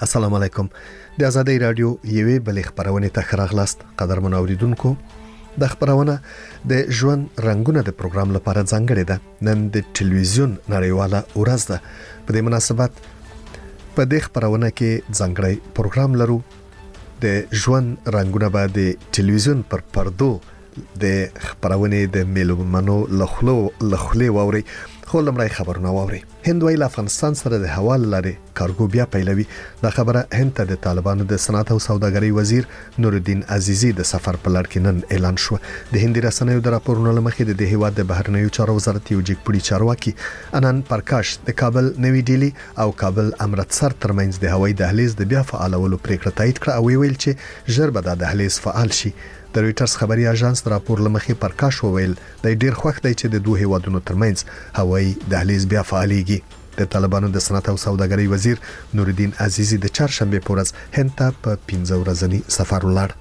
السلام علیکم. د آزادۍ رادیو یوې بلې خبرونه ته خراغلاست. قدرمن اوریدونکو، د خبرونه د ژوند رنگونه د پروګرام لپاره ځانګړې ده. نن د ټلویزیون نړیواله ورځ ده. په دې مناسبت په دې خبرونه کې ځانګړی پروګرام لرو. د ژوند رنگونه به د ټلویزیون پر پردو د خبرونه د میلمنو لخلې ووري. خو لمړی خبرونه ووري. هند ویل افغانستان سره د حواله لري کارګو بیا پیلوي. دا خبره هند ته د طالبانو د صنعت او سوداګرۍ وزیر نورالدین عزیزی د سفر په لړ کې نن اعلان شو. د هندي رسنیو د راپورونو لمخې د هیواد د بهرنیو چارو وزارت یو جګپړي چارواکي انان پرکاش د کابل نوی ډیلی او کابل امرتسر ترمنځ د هوایي دهلیز د بیا فعالولو پریکړه تایید کړه او ویل چې ژر به د دهلیز فعال شي. د رويټرز خبري اژانس راپور لمخې پرکاش وویل د ډیر خوښ دی چې د دوه هیوادونو ترمنځ هوایي دهلیز بیا فعاليږي. د طالبانو د صنعت او سوداګرۍ وزیر نورالدین عزیزی د چهارشنبه په ورځ هند ته په 15 ورځنی سفر ولاړ.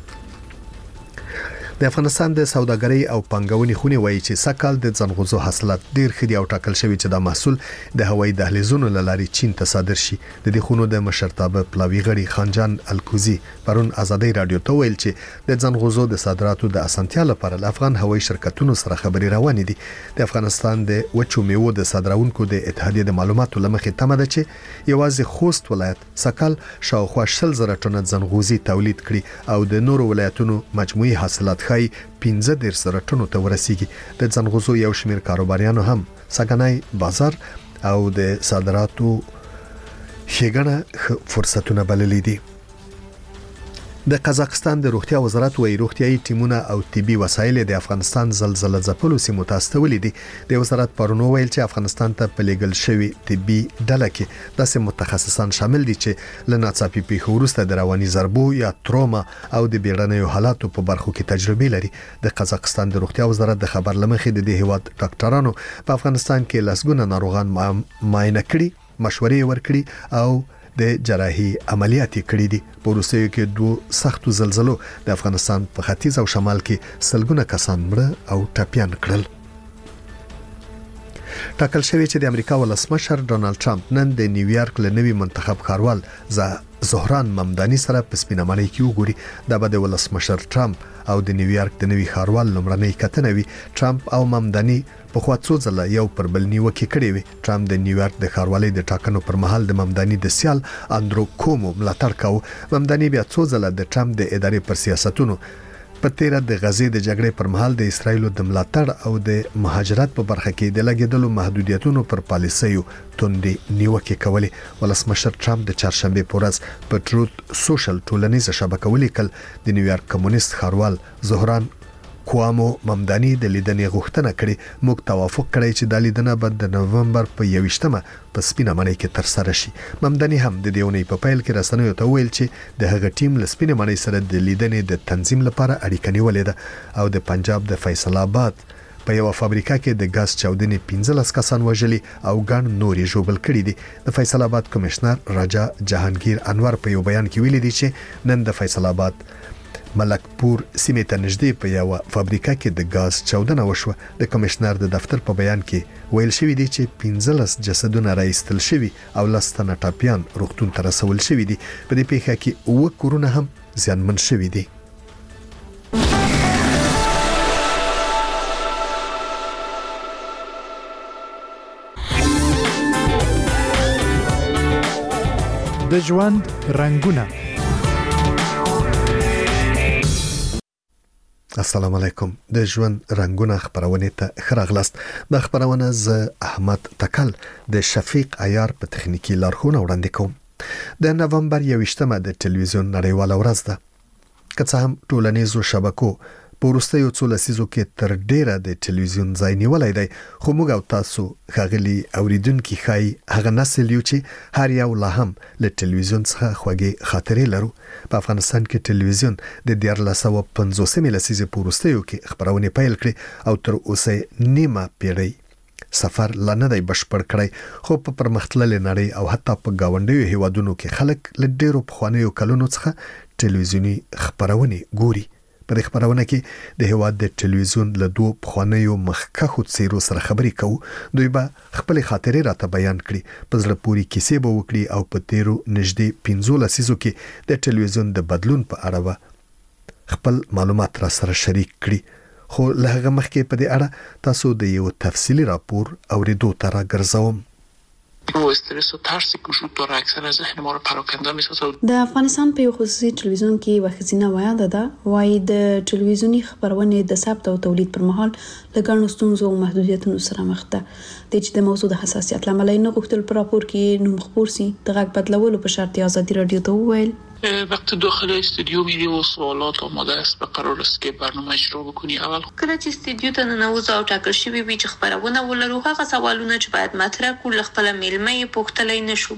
د افغانستان د سوداګرۍ او پنګونې خونې وایي چې سکهال د ځنغوزو حاصلات ډیر خدي او ټاکل شوی چې دا محصول د هوایي دهلیزونو لاري چین ته صادر شي. د دې خونو د مشرتابه پلاوی غړي خانجان الکوزی پرون آزادۍ رادیو ته ویل چې د ځنغوزو د صادراتو د اسانتیا لپاره د افغان هوایي شرکتونو سره خبري روانې دي. د افغانستان د وچو میوو د صادرونکو د اتحادیې د معلوماتو لمخې تمه ده چې یوازې خوست ولایت سکهال شاوخوا 10,000 ټنه ځنغوزي تولید کړي او د نورو ولایتونو مجموعي حاصلات 15,000 ټنو ته ورسیږي. د ځنغوزو یو شمېر کاروباریانو هم سګنای بازار او د صادراتو ښېګڼه فرصتونه بللي دي. د قزاقستان د روغتیا وزارت وایي روغتيایي ټیمونه او طبي وسایل د افغانستان زلزلہ ځپلو سیمو ته استولي دي. د وزارت پرونو ویل چې افغانستان ته په لېګل شوی طبي ډله کې داسې متخصصان شامل دي چې لناڅاپي پیښو وروسته د رواني ضربو یا تروما او د بیړنیو حالاتو په برخو کې تجربه لري. د قزاقستان د روغتیا وزارت د خبر لمخې د دې هیواد ډاکټرانو په افغانستان کې لسګونه ناروغان معاینه کړي، مشورې ورکړي او د جراحي عملیات کړي دي. په روسیې کې دوه سختو زلزلو د افغانستان په ختیځ او شمال کې سلګونه کسان مړه او ټپيان کړل. ټاکل شوی چې د امریکا ولسمشر ډونالد ټرمپ نن د نیویارک له نوي منتخب ښاروال زهران ممداني سره په سپینه ماڼۍ کې وګوري. دا به د ولسمشر ټرمپ او د نیویارک د نوي ښاروال لومړنۍ کتنه وي. ټرمپ او ممداني په خوا څو ځله یو پر بل نیوکه کړې وي. ټرمپ د نیویارک د ښاروالۍ د ټاکنو پر مهال د ممداني د سیال اندرو کومو ملاتړ کاوه. ممداني بیا څو ځله د ټرمپ د ادارې پر سیاستونو په تیر د غزې د جګړې پر مهال د اسرایل د ملاتړ او د مهاجرت په برخه کې د لګیدلو محدودیتونو پر پالیسیو توندې نیوکه کولې. ولسمشر ټرمپ د چهارشنبه په ورځ په ټروت سوشل ټولنیزه شبکه ولیکل د نیویارک کمونیست ښاروال زهران کوامو ممداني د لیدنې غوښتنه کړې. موږ توافق کړی چې د لیدنه به د نومبر په 21مه په سپینه ماڼۍ کې تر سره شي. ممداني هم د دیونې په پیل کې رسنیو ته ویل چې د هغه ټیم له سپینه ماڼۍ سره د لیدنې د تنظیم لپاره اړیکه نیولې ده او د پنجاب د فیصل آباد په یو فابریکه کې د غاز چاودنې 15 کسان وژلي او ګڼ نورې ژوبل کړي دي. د فیصل آباد کمشنر راجا جهانگیر انور په یو بیان کې ویلي دي چې نن د فیصل آباد ملکپور سیمې ته نږدې په یو فابریکه کې د غاز چاودنه وشوه. د کمشنر د دفتر په بیان کې ویل شوی دی چې 15 جسدونه راایستل شوي او 10 تنه ټپيان روغتون ته رسول شوي دي. په دې پیښه کې 9 کورونه هم زیانمن شوي دي. د ژوند رنگونه. السلام علیکم. د ژوند رنگونه خبرونه ته خراغلاست. د خبرونه ز احمد تکل د شفیق عیار په تخنیکی لارښوونه وړاندې کوم. د نومبر 21مه د ټلویزیون نړیواله ورځ ده. که څه هم ټولنیزو شبکو په وروستیو څو لسیزو کې تر ډیره د ټلویزیون ځای نیولای دی، خو موږ او تاسو ښاغلي اوریدونکي ښایي هغه نسل یو چې هر یو لا هم له ټلویزیون څخه خوږې خاطرې لرو. په افغانستان کې ټلویزیون د 1950 لسیزې په وروستیو کې خبرونه پیل کړې او تر اوسه نیمه پیړۍ سفر لا نه دی بشپړ کړی. خو په پرمختللې نړۍ او حتی په گاونډیو هیوادونو کې خلک له ډیرو پخوانیو کلونو څخه ټلویزیونی خبرونه ګوري. په دې خبرونه کې د هیواد د ټلویزیون له دوه پخوانیو مخکښو څیرو سره خبرې کوو. دوی به خپل خاطرې راته بیان کړي، په زړه پورې کیسې به وکړي او په تیرو نږدې 15 لسیزو کې د ټلویزیون د بدلون په اړه به خپل معلومات را سره شریک کړي. خو له هغه مخکې په دې اړه تاسو د یو تفصیلی راپور اوریدو ته راګرځوم. استرس و ترسی که وجود داره اکثر از ذهن ما رو پراکنده می‌سازه. د افغانستان په خصوصي ټلویزیون کې یو ښځینه ویاده ده وايي د ټلویزیونی خبرونه د ثبت او تولید پر مهال له ګڼو ستونزو او محدودیتونو سره مخ ده. د چې د موضوع د حساسیت لامل نه غوښتل پر راپور کې نوم خبر سي د غږ بدلولو په شرط آزادي رادیو ته وویل وقتی داخل استودیو میری و سوالات آماده است و قرار است که برنامه اجرا بکنی. اول کله چې استودیو ته ننوځو او ټاکل شوی وي چې خبرونه ولرو هغه سوالونه چې باید مطرح کړو خپل میلمه پوښتلای نشو.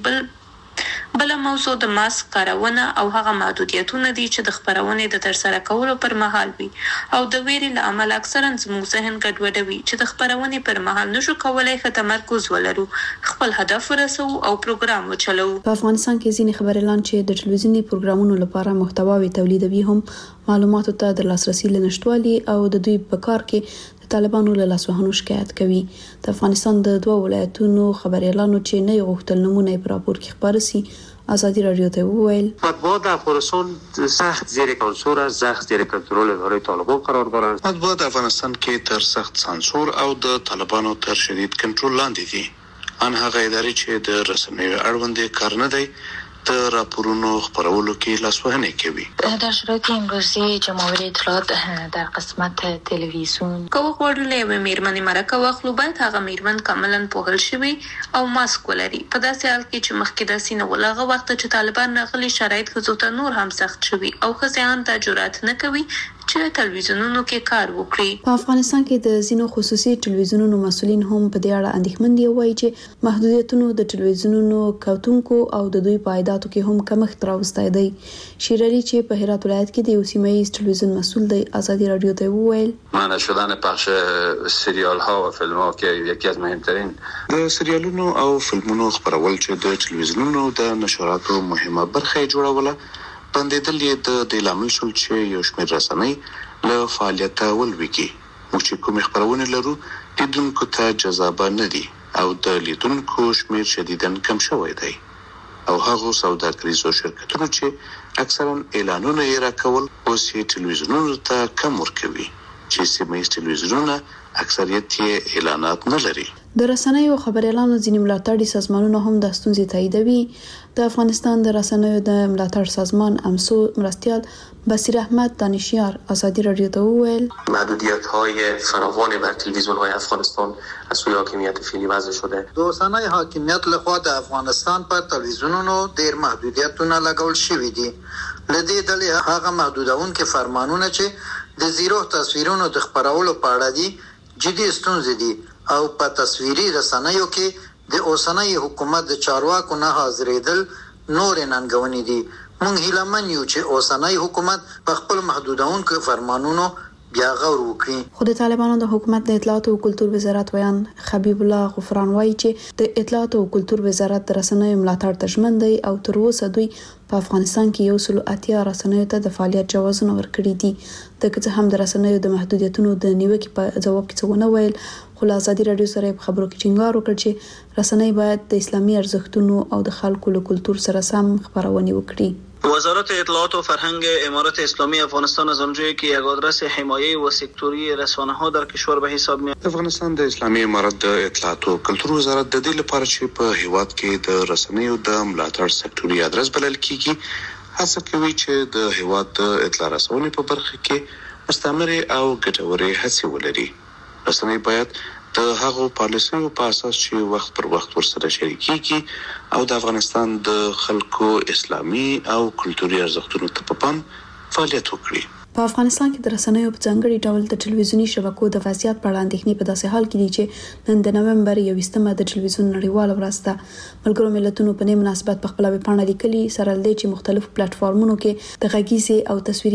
بل موضوع د ماسک کارونه او هغه محدودیتونه دي چې د خبرونه د ترسره کولو پر مهال وي او د ویري له عمل اکثرا زموږ ذهن ګډوډوي چې د خبرونه پر مهال نشو کولای ښه تمرکز ولرو، خپل هدف ورسو او پروګرام وچلو. په افغانستان کې ځینې خبريالان چې د ټلویزیونی پروګرامونو لپاره محتواوي تولیدوي هم معلوماتو ته د لاسرسي لنشټوالي او د دوی په کار کې د طالبانو له لاسوهنو شکایت کوي. د افغانستان د دوه ولایتونو خبريالانو چې نه غوښتل نمونه په راپور کې خبر سي آزادی رادیو ته وویل مطبوعات افغانستان سخت زیر سانسور است، سخت زیر کنترل اداره طالبان قرار دارند. مطبوعات افغانستان کې تر سخت سانسور او د طالبانو تر شدید کنټرول لاندې دي. ان هغه ادارې چې د رسنیو اړوند کار نه دی د راپورونو خبرولو کې لاسوهنه کوي. در شرایط امروزی جمهوری اطلاعات در قسمت تلویزیون کوه غوړلې میرمنې مرکه واخلو باید هغه میرمن کاملا پوهل شوی او ماسک ولري. په داسې حال کې چې مخکې د سینه ولغه وخت چې طالبان نغلي شرایط خزو ته نور هم سخت شوی او خزیان ته جرأت نه کوي چې تلویزیونونو کې کار وکړي. په افغانستان کې د ځینو خصوصي ټلویزیونونو مسؤلین هم په دې اړه اندېښمن دي وایي چې محدودیتونو د ټلویزیونونو کتونکو او د دوی په عایداتو کې هم کمښت راوستای دی. شیر علي چې په هرات ولایت کې د یو سیمه ییز ټلویزیون مسؤل دی آزادی رادیو ته وویل مانع شدن پخش سریال ها و فیلم ها که یکی از مهمترین د سریالونو او فلمونو خبرول چې د ټلویزیونونو د نشراتو مهمه برخه جوړوله بندیدل یې د لامل شول چې یو شمېر رسنۍ له فعالیته ولویږي. موږ چې کوم خبرونه لرو لیدونکو ته جذابه نه دي او د لیدونکو شمېر شدیداً کم شوی دی او هغه سوداګریزو شرکتونو چې اکثرا اعلانونه یې راکول اوس یې ټلویزیونونو ته کم ورکوي چې سیمه ییز ټلویزیونونه اکثریت یې اعلانات نه لري. د رسنیو خبريالانو ځینې ملاتړي سازمانونه هم د ستونزې تاییدوي. د افغانستان د رسنیو د ملاتړ سازمان امسو مرستیال بصیر احمد دانشیار آزادی رادیو ته وویل محدودیت‌های فراوان بر تلویزیون‌های افغانستان از سوی حاکمیت فعلی وضع شده. د اوسنۍ حاکمیت لخوا د افغانستان پر تلویزیونونو ډېر محدودیتونه لګول شوي دي. لدې ډلې هغه محدودونکي فرمانونه چې د زیرو تصویرونو د خبرولو په اړه دي جدي ستونزې دي او په تصویري رسنیو کې د اوسنۍ حکومت د چارواکو نه حاضرېدل نور ننګونې دي. موږ هیله من یو چې اوسنۍ حکومت په خپل محدودونکو فرمانونو بیا غور وکړي. خو د طالبانو د حکومت د اطلاعات او کلتور وزارت ویان حبیب الله غفران وایي چې د اطلاعات او کلتور وزارت د رسنیو ملاتړ ته ژمن دی او تر اوسه دوی په افغانستان کې 180 رسنیو ته د فعالیت جوازونه ورکړي دي. د که هم د رسنیو د محدودیتونو د نیوکې په جواب کې څه ونه ویل، خو له آزادي رادیو سره په خبرو کې ټینګار وکړ چې رسنۍ باید د اسلامي ارزښتونو او د خلکو له کلتور سره سم خبرونه وکړي. وزارت اطلاعات و فرهنگ امارات اسلامی افغانستان از آنجایی که یک آدرس حمایه و سکتوری رسانه ها در کشور به حساب میاد. افغانستان د اسلامي امارت د اطلاعات او کلتور وزارت د دې لپاره چې په هیواد کې د رسنیو د ملاتړ سکتوري ادرس بلل کیږي هڅه کوي چې د هیواد د اطلاع رسونې په برخه کې مستمر او ګټورې هڅې ولري. رسنۍ باید د هغو پالیسیو په اساس چې وخت پر وخت ورسره شریکيږي او د افغانستان د خلکو اسلامي او کلتوري ارزښتونو ته په پام فعالیت وکړي. په افغانستان کې د رسنیو په ځانګړي ډول د ټلویزیونی شبکو د وضعیت په اړه اندېښنې په داسې حال کې دي چې نن د نومبر 21مه د ټلویزیون نړیواله ورځ ده. ملګرو ملتونو په دې مناسبت په خپل ویبپاڼه لیکلي سره لدې چې مختلفو پلیټ فارمونو کې د غږیزي او تصویري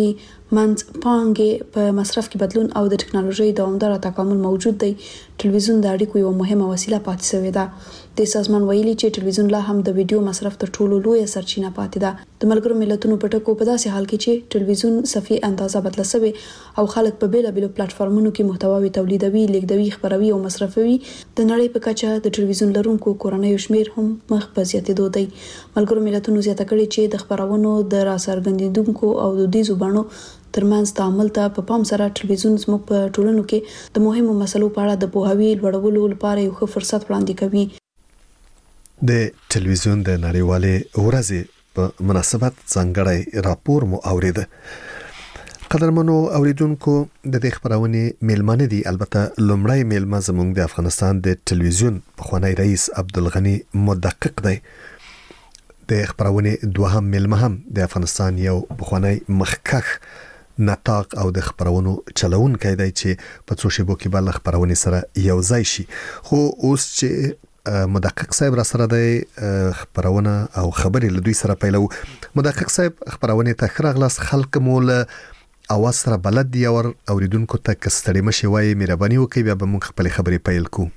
منځ پانګې په مصرف کې بدلون او د ټکنالوژي دوامدار تکامل موجود دی. ټلویزیون د اړیکو یو مهمه وسیله پاتې شوې ده. د سازمان ویلي چې ټلویزیون لا هم د ویډیو مصرف تر ټولو لوی سرچینه پاتې ده. د ملګرو ملتونو په ټکو په داسې حال کې چې ټلویزیون صفي اندازه بدله شوی او خلک په بیلابېلو پلیټ فارمونو کې محتواوي تولیدوي، لیږدوي، خبروي او مصرفوي، د نړۍ په کچه د ټلویزیون لرونکو کورنیو شمیر هم مخ په زیاتېدو دی. ملګرو ملتونو زیاته کړې چې د خبرونو د راڅرګندېدونکو او دودیزو بڼو ترمنځ تعامل ته په پام سره ټلویزیون زموږ په ټولنو کې د مهمو مسلو په اړه د پوهاوي لوړولو لپاره یو ښه فرصت وړاندې کوي. د ټلویزیون د نړیوالې ورځې په مناسبت ځانګړی راپور مو اوریده. قدرمنو اوریدونکو، د دې خبرونې میلمانه دي. البته لومړی میلمه زموږ د افغانستان د ټلویزیون پخوانی رئیس عبدالغنی مدقق دی. د خبرونې دوهم میلمه هم د افغانستان یو پخوانی مخکخ نطاق او د خبرونو چلونکی دی چې په څو شیبو کې بل خبرونې سره یو ځای شي. خو اوس چې مدقق صاحب را سره دی، خبرونه او خبرې له دوی سره پیلو. مدقق صاحب، خبرونې ته خراغلاس. خلک مول اواز سره بلد دی او اوریدونکو ته کستړي مشي وای مهرباني وکي، بیا به موږ خپل خبرې پیل کو.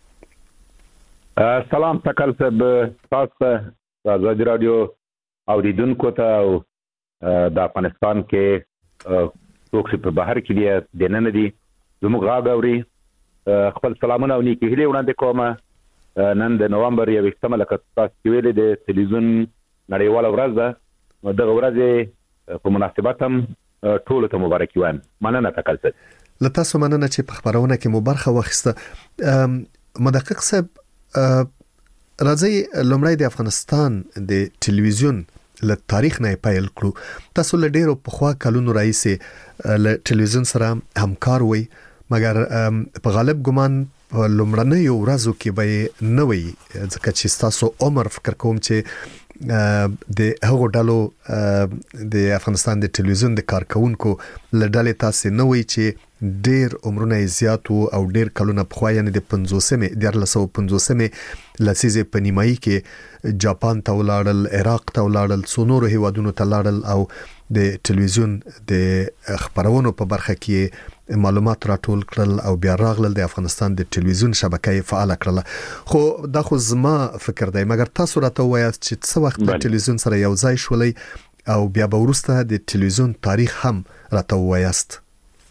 سلام تکل صاحب، تاسو آزاد رادیو اوریدونکو ته او د افغانستان کې څوک چې په بهر کې دی د نن دي زموږ غاګ اوري، خپل سلامونه او نیکی هیله وړاندې کوم. نن د نومبر 21 لکه تاسو ویلي د ټلویزیون نړیواله ورځ ده. دغه ورځ په مناسبت هم ټول ته مبارکي وایم. مننه تکل صاحب. له تاسو مننه چې په خبرونه کې مو برخه واخیسته. مدقق صاحب، راځي لومړی د افغانستان د ټلویزیون له تاریخ نه پیل کړو. تاسو له ډیرو پخوا کلونو راځي له ټلویزیون سره همکار وئ، مګر په غالب ګمان په لومړنۍ ورځو کې به نه وي، ځکه چې تاسو عمر فکر کوم چې د هغو ډلو د افغانستان د ټلویزیون د کارکونکو له ډلې تاسو نه وي چې ډیر عمرونه زیات او ډیر کلونه پخوا، یعنی د 1550 لسیزه په نیمایي کې جاپان ته ولاړل، عراق ته ولاړل، څو نورو هیوادونو ته لاړل او د ټلویزیون د خبرونو په برخه کې معلومات راټول کړل او بیا راغلل د افغانستان د ټلویزیون شبکې فعال کړل. خو دا خو زما فکر دی، مګر تاسو راته وایاست چې څه وخت د ټلویزیون سره یو ځای شولې او بیا به وروسته د ټلویزیون تاریخ هم راته وایاست.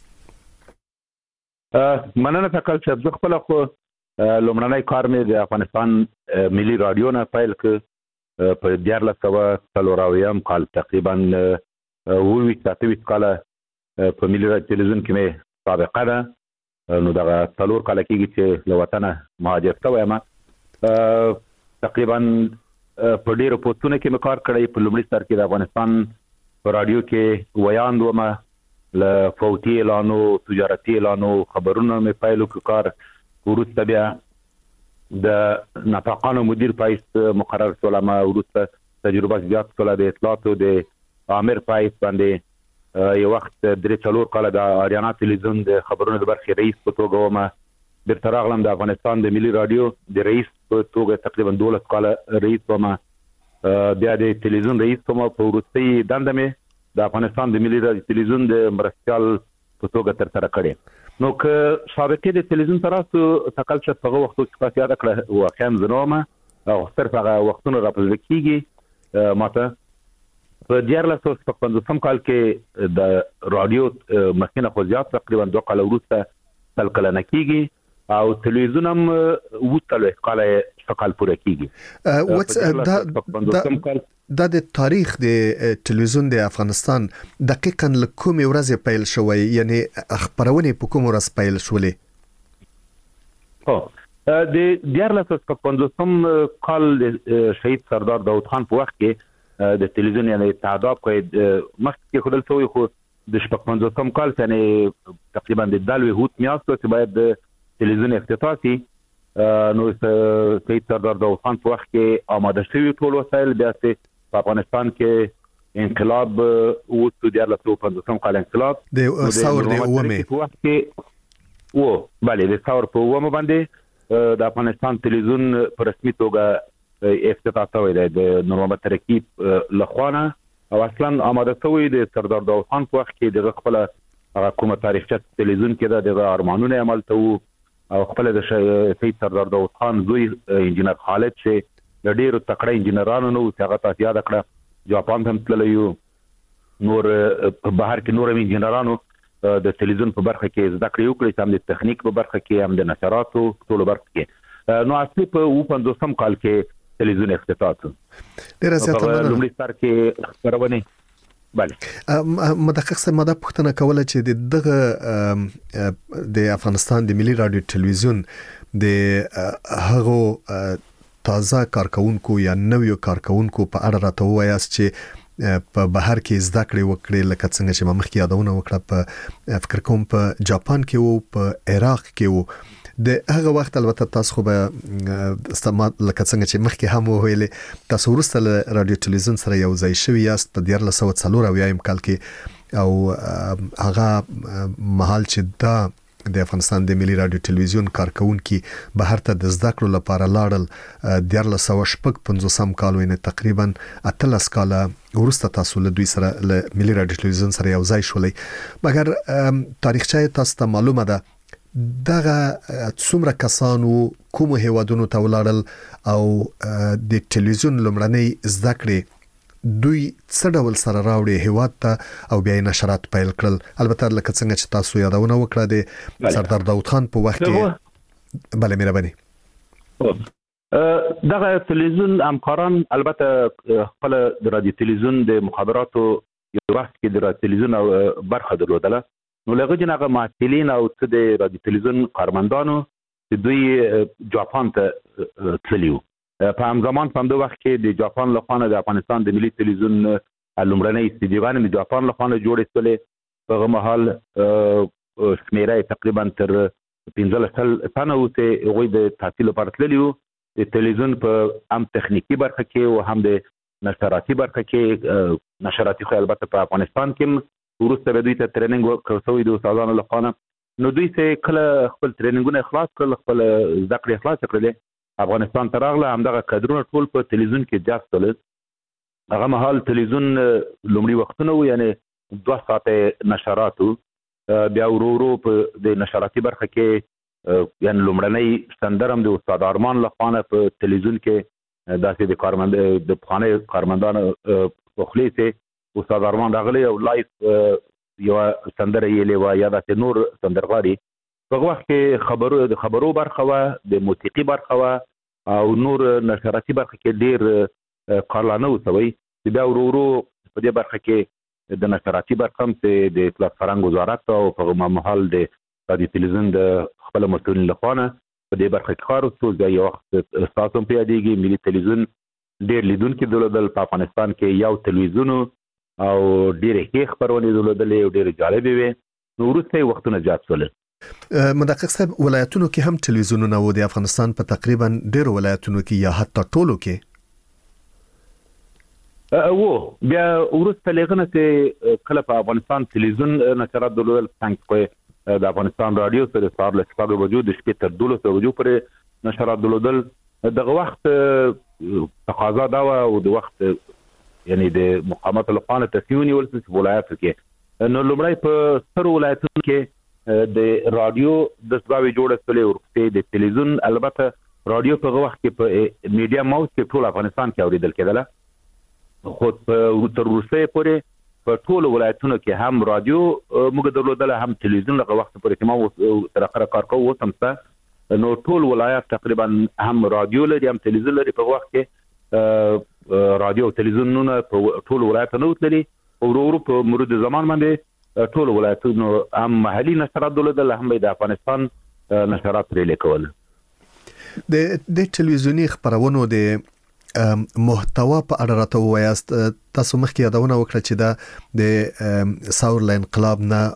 مننه تکل صاحب. زه خپل خو لومړنی کار مې د افغانستان ملي رادیو نه پیل کړ په 1940 کال، تقریبا 28 کال په ملي ټلویزیون کې مې سابقه ده. نو دغه 4 کال کېږي چې له وطنه مهاجر شوی یم. تقریبا په ډېرو پوسټونو کې مې کار کړی. په لومړي سر کې د افغانستان په رادیو کې ویاند وم، له فوتي اعلانو، تجارتي اعلانو، خبرونو مې پیل وکړ کار. وروسته بیا د ناطقانو مدیر پایس مقرر شولم. وروسته تجربه زیات شوله د اطلاعاتو د عامر پایس باندې. یو وخت 3-4 کال د آریانا ټلویزیون د خبرونو د برخې رئیس په توګه وم. بیرته راغلم د افغانستان د ملي رادیو د رئیس په توګه تقریبا 12 کال رئیس وم. بیا د ټلویزیون رئیس وم. په وروستۍ دنده مې د افغانستان د ملي رادیو ټلویزیون د مرستیال په توګه ترسره کړې. نو که سابقې د ټلویزیون سره تکل چې په هغه وختو کې تاسو یاد کړه واقعا زنومه او صرف هغه وختونه راپورته کیږي. ماته په 1955 کال کې د رادیو مخینه خو زیات تقریبا 2 کال وروسته تل کله نه کیږي او ټلویزیون هم وټل کال پوره کیږي. دا د تاریخ د ټلویزیون د افغانستان دقیقاً له کومې ورځې پیل شوی، یعنی خبرونې په کوم ورځ پیل شولې؟ د 1955 کال د شهید سردار داود خان په وخت کې د ټلویزیون یعنی تعداد کوي مخکې خودل شوی، خو د 55 کال یعنی تقریبا د دالوي هوت میاشت چې باید د ټلویزیون افتتاح شي. نو شهید سردار داود خان په وخت کې آماده شوی ټول وسایل. بیا په افغانستان کې انقلاب وشو، د 1955 کال انقلاب د ثور د اومه په وخت کې بله د ثور په اومه باندې د افغانستان ټلویزیون په رسمي توګه افتتاح شوی دی د نور محمد ترکیب لخوا نه. او اصلا آماده شوی د سردار داود خان په وخت کې د خپل کومه تاریخچه تلویزیون کې د ارمانونو عمل ته او خپل د سید سردار داود خان زوی انجینر خالد چې د ډیرو تکړه انجینرانو نو هغه تاسو یاد کړه جاپان هم تللی نور په بهر کې نور انجینرانو د تلویزیون په برخه کې زده کړې وکړي هم د تخنیک په برخه کې هم د نشراتو ټول برخه کې نو اصلي په 50 کال کې تلویزیون افتتاح شو. ډیره زیاته مننه. لومړی سر کې خبرونه بله مدقق سره ماده پوښتنه کوله چې دغه د افغانستان د ملي رادیو تلویزیون د هغه تازه کارکونکو یا نویو کارکونکو په اړه راته وایاست چې په بهر کې زده کړې وکړي لکه څنګه چې مخکې یادونه وکړه په فکر کوم په جاپان کې وو په عراق کې وو د هغه وخت البته تاسو خو به استعمال لکه څنګه چې مخکې هم ویلې تاسو ورسته رادیو تلویزیون سره یو ځای شوی یاست په 1940 کال کې او هغه محل چې دا د افغانستان د ملي رادیو تلویزیون کارکونکو بهر ته د زده کړو لپاره لاړل 1950 کال وینه تقریبا 13 کال ورسته تاسو له دوی سره له ملي رادیو تلویزیون سره یو ځای شولې مګر تاریخچه تاسو ته معلومه ده دغه څومره کسانو کوم هیوادونو ته ولاړل او د تلویزیون لمړنۍ زده کړې دوی څه ډول سره راوړي هیواد ته او بیا نشرات پیل کړل البته لکه څنګه چې تاسو یادونه وکړه د سردار داود خان په وخت کې بله مهرباني دغه تلویزیون همکاران البته خپل د رادیو تلویزیون د مخابراتو یو وخت کې د رادیو تلویزیون برخه درلودله نو لږ جنغه معتلین او څه د رادیو تلویزیون کارمندانو چې دوی جاپان ته تللیو په هم زمان په همدغه وخت کې د جاپان لخوا د افغانستان د ملي تلویزیون لومړنۍ استدیوګانې د جاپان لخوا جوړې شولې په هغه مهال شمیره تقریبا تر 15 تنه وته هغوی د تحصیل لپاره تللیو د تلویزیون په هم تخنیکی برخه کې او هم د نشراتي برخه کې نشراتي خو البته په افغانستان کې ورسته به دوی ته ټریننګ ورکړو د استادانو لخوا نو دوی څه کله خپل ټریننګونه اخلاص کړل خپل زده کړې اخلاص کړل افغانستان ته راغله همدغه کادرونه ټول په تلویزیون کې جاستل هغه مهال تلویزیون لومړی وختونه و یعنی 2 ساعته نشراتو بیا ورو په د نشراتي برخه کې یعنی لومړنۍ سندرم د استاد ارمان لخوا په تلویزیون کې داسې د کارمند د خانه کارمندانو په خلیته استاد ارمان راغلی او لایف یو سندره یې لیوا یا د نور سندرغاري په وخت کې خبرو برخه وا د موسیقي برخه وا او نور نشراتي برخه کې ډیر کارلانه وسوي بیا ورو په دې برخه کې د نشراتي برخه هم د اطلاعات فرهنګ وزارت او په محل د رادیو تلویزیون د خپل مسؤلین لخوا په دې برخه کې کار وکړو بیا یو وخت استاد هم پیادېږي ملي تلویزیون ډیر لیدونکو دولدل په افغانستان کې یو تلویزیون او ډېر ښه خبرونه درلودلې او ډېر جالب وي نو وروسته وختونه زیات شول مدقق صاحب ولایتونو کې هم تلویزیونونه وو د افغانستان په تقریبا ډېر ولایتونو کې یا حتی ټولو کې وو بیا وروسته لغنه چې کله په افغانستان تلویزیون نشرات درلودل څنګه د افغانستان رادیو سره سهار له 6 بجو د شپې تر 12 بجو پورې نشرات درلودل دغه وخت تقاضا دا او د وخت یعنی د مقامات لخوا تصمیم نیول شو په ولایتو کې نو لومړی په ستر ولایتونو کې د رادیو د سباوي جوړه سولې ورته د تلویزیون البته رادیو په وخت کې په میډیا ماوس کې ټول افغانستان کې اوریدل کېدله خو په تر روسیې پورې په ټول ولایتونو کې هم رادیو موږ درلودل هم تلویزیون لږ وخت پورې کوم تر اخره کار کوو سمسته نو ټول ولایت تقریبا هم رادیو لري هم تلویزیون لري په وخت کې رادیو او تلویزیونونه په ټول ولایتونو تللي او ورو په مرور زمان باندې ټول ولایتونو هم محلي نشرات درلودل هم د افغانستان نشرات لري کول د تلویزیونی خبرونو د محتوا په اړه راته وایاست تاسو مخکې یادونه وکړه چې دا د ثور انقلاب نه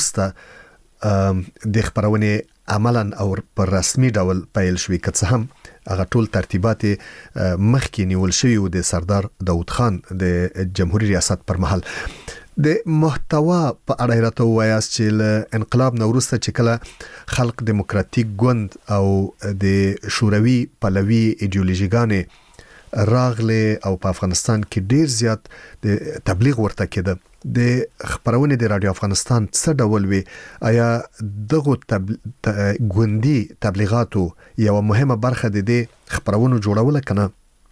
ورسته د خبرونه عملاً او پر رسمي ډول پیل شوی که څه هم هغه ټول ترتیبات مخکې نیول شوی و د سردار داود خان د جمهوریت ریاست پر مهال د محتوا په اړه راته وایاست چې له انقلاب نه وروسته چې کله خلق دیموکراتیک ګوند او د شوروي پلوي ایدئولوژیګانې راغله او په افغانستان کې ډیر زیات د تبلیغ ورته کېده د خبرونه د رادیو افغانستان څه ډول وي آیا دغه ګوندی تبلیغاتو یو مهمه برخه د دې خبرونو جوړول کنه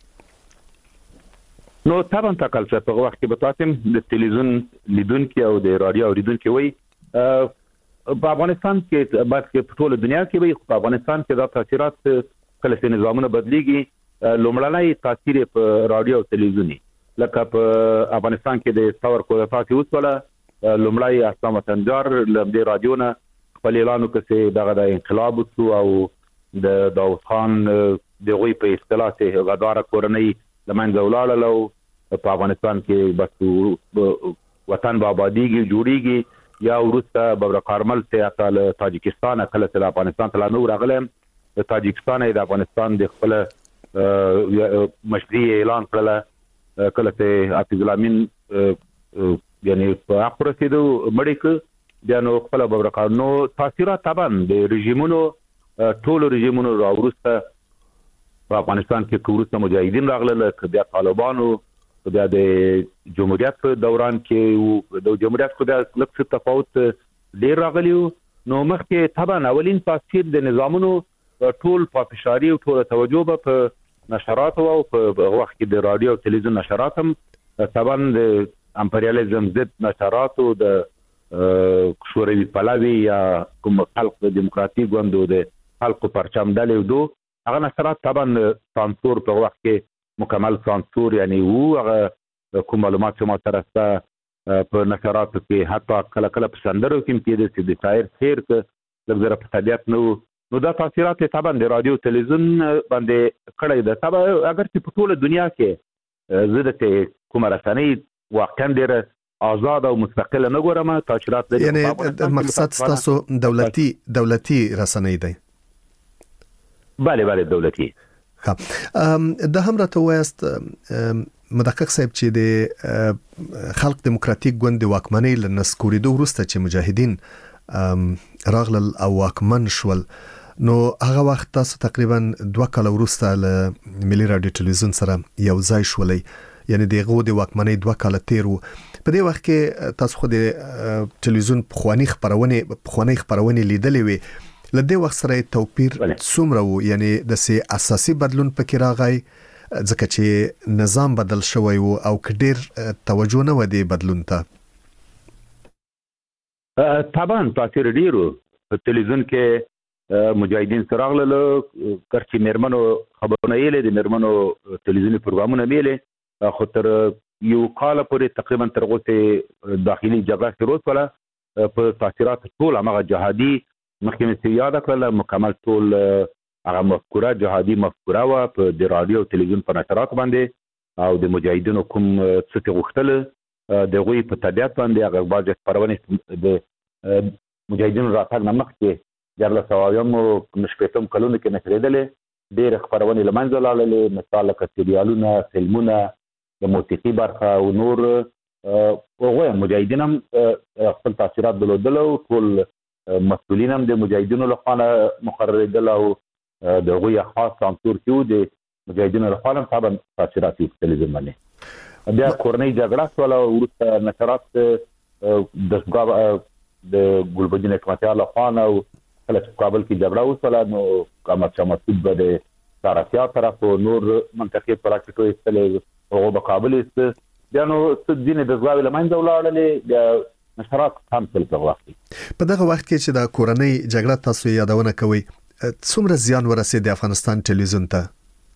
نو طبعا تکل څه په وخت کې به تاسو د تلویزیون لیدونکو او د رادیو اوریدونکو وي په افغانستان کې بعد په ټوله دنیا کې وي په افغانستان کې دا تاثیرات کله چې نظامونه بدليږي لومړنۍ تاثیر په رادیو او تلویزیوني لکه په افغانستان کې د ثور کودتا کې وسوله لومړی اسلام وطنجار د رادیو نه خپل اعلان وکړ دغه د انقلاب او د داوود خان د غوي په اصطلاح ته غدار کورنۍ لمنځه ولاړل په افغانستان کې بس وطن آبادیږي جوړیږي یا ورسته ببر کارمل ته اصل تاجکستان کله چې افغانستان ته نور راغله تاجکستان د افغانستان د خپل مشروعي اعلان کړل کله چې حافظ الامین یعنی په اخر رسیدو مړیک بیا نو خپل ببر کارنو تاثیرات طبعا د رژیمونو ټول رژیمونو راورسته په افغانستان کې کورسته مجاهدین راغله بیا طالبانو بیا د جمهوریت په دوران کې د جمهوریت په لږ تفاوت ډیر راغلیو نو مخکې طبعا اولین تاثیر د نظامونو ټول په فشاري او ټول توجه په نشرات او په وخت کې د رادیو او تلویزیون نشرات هم طبعا د امپریالیزم ضد نشرات او د شوروي پلاوی یا کوم خلق دیموکراتیک غوندو د خلق پرچم ډلې دو هغه نشرات طبعا سانسور په وخت کې مکمل سانسور یعنی هغه کوم معلومات چې ما سره په نشرات کې حتی کله کله په سندرو کې د شاعر خیر ک لږ په طبيعت نو دا تاثیرات طبعا د رادیو تلویزیون باندې کړی د طبعا اگر چې په ټوله دنیا کې زده کوم رسنۍ واقعا ډېر آزاد او مستقله نه ګورم تاثیرات د یعنی مقصد تاسو دولتي رسنۍ دی بله دولتي د هم راته وایست مدقق صاحب چې د خلق دیموکراتیک ګوند واکمنۍ لنسکوریدو وروسته چې مجاهدین راغلل او واکمن شول نو هغه وخت تاسو تقریبا 2 کال وروسته له ملي رادیو تلویزیون سره یو ځای شولې یعنی دغه د واکمنۍ 2 کال تیر په دې وخت کې تاسو خو د تلویزیون پخوانی خبرونه لیدلې وي لدې وخت سره توپیر څومره وو یعنی د سي اساسي بدلون پکې راغی ځکه چې نظام بدل شوی وو او کډیر توجه نه ودی بدلون ته طبعا تاثیر ډیرو په تلویزیون کې مجاهدین سراغله کرچی مرمنو خبرونه یې د مرمنو تلویزیونی پروګرامونه ویلې خو تر یو کال پورې تقریبا تر اوسه داخلي جګړه شروع کړه په تاثیرات ټول هغه جهادي مخکې یاد کړل مکمل ټول هغه مفکوره جهادي مفکوره وا په د رادیو او تلویزیون په نشرات باندې او د مجاهدینو کوم څه غوښتل د غوي په طبيعت باندې هغه باج پرونې د مجاهدینو راتګ نمخ کې جرله سوایم مشپېتم کلونه کې نشریدلې ډېر خبرونه لمنځه لاړلې مثال لکه سریالونه فلمونه د موسیقي برخه او نور هغه مجاهدین هم خپل تاثیرات درلودل او ټول مسؤلین هم د مجاهدینو لخوا مقرر دي او د غوي خاص سانسور کیو د مجاهدینو لخوا طبعا تاثیرات په تلویزیون باندې بیا کورنۍ جګړه سواله ورته نشرات د ګلبدین حکمتیار لخوا او کله چې کابل کې جګړه وسوله نو قامت شمسود به د سارتیا طرف او نور منطقې پراکټو استلې او په کابل است بیا نو ځینې د ځواب لمنځه ولاړلې بیا نشرات هم تل په وخت په دغه وخت کې چې د کورنۍ جګړه تاسو یادونه کوي څومره زیان ورسېد د افغانستان تلویزیون ته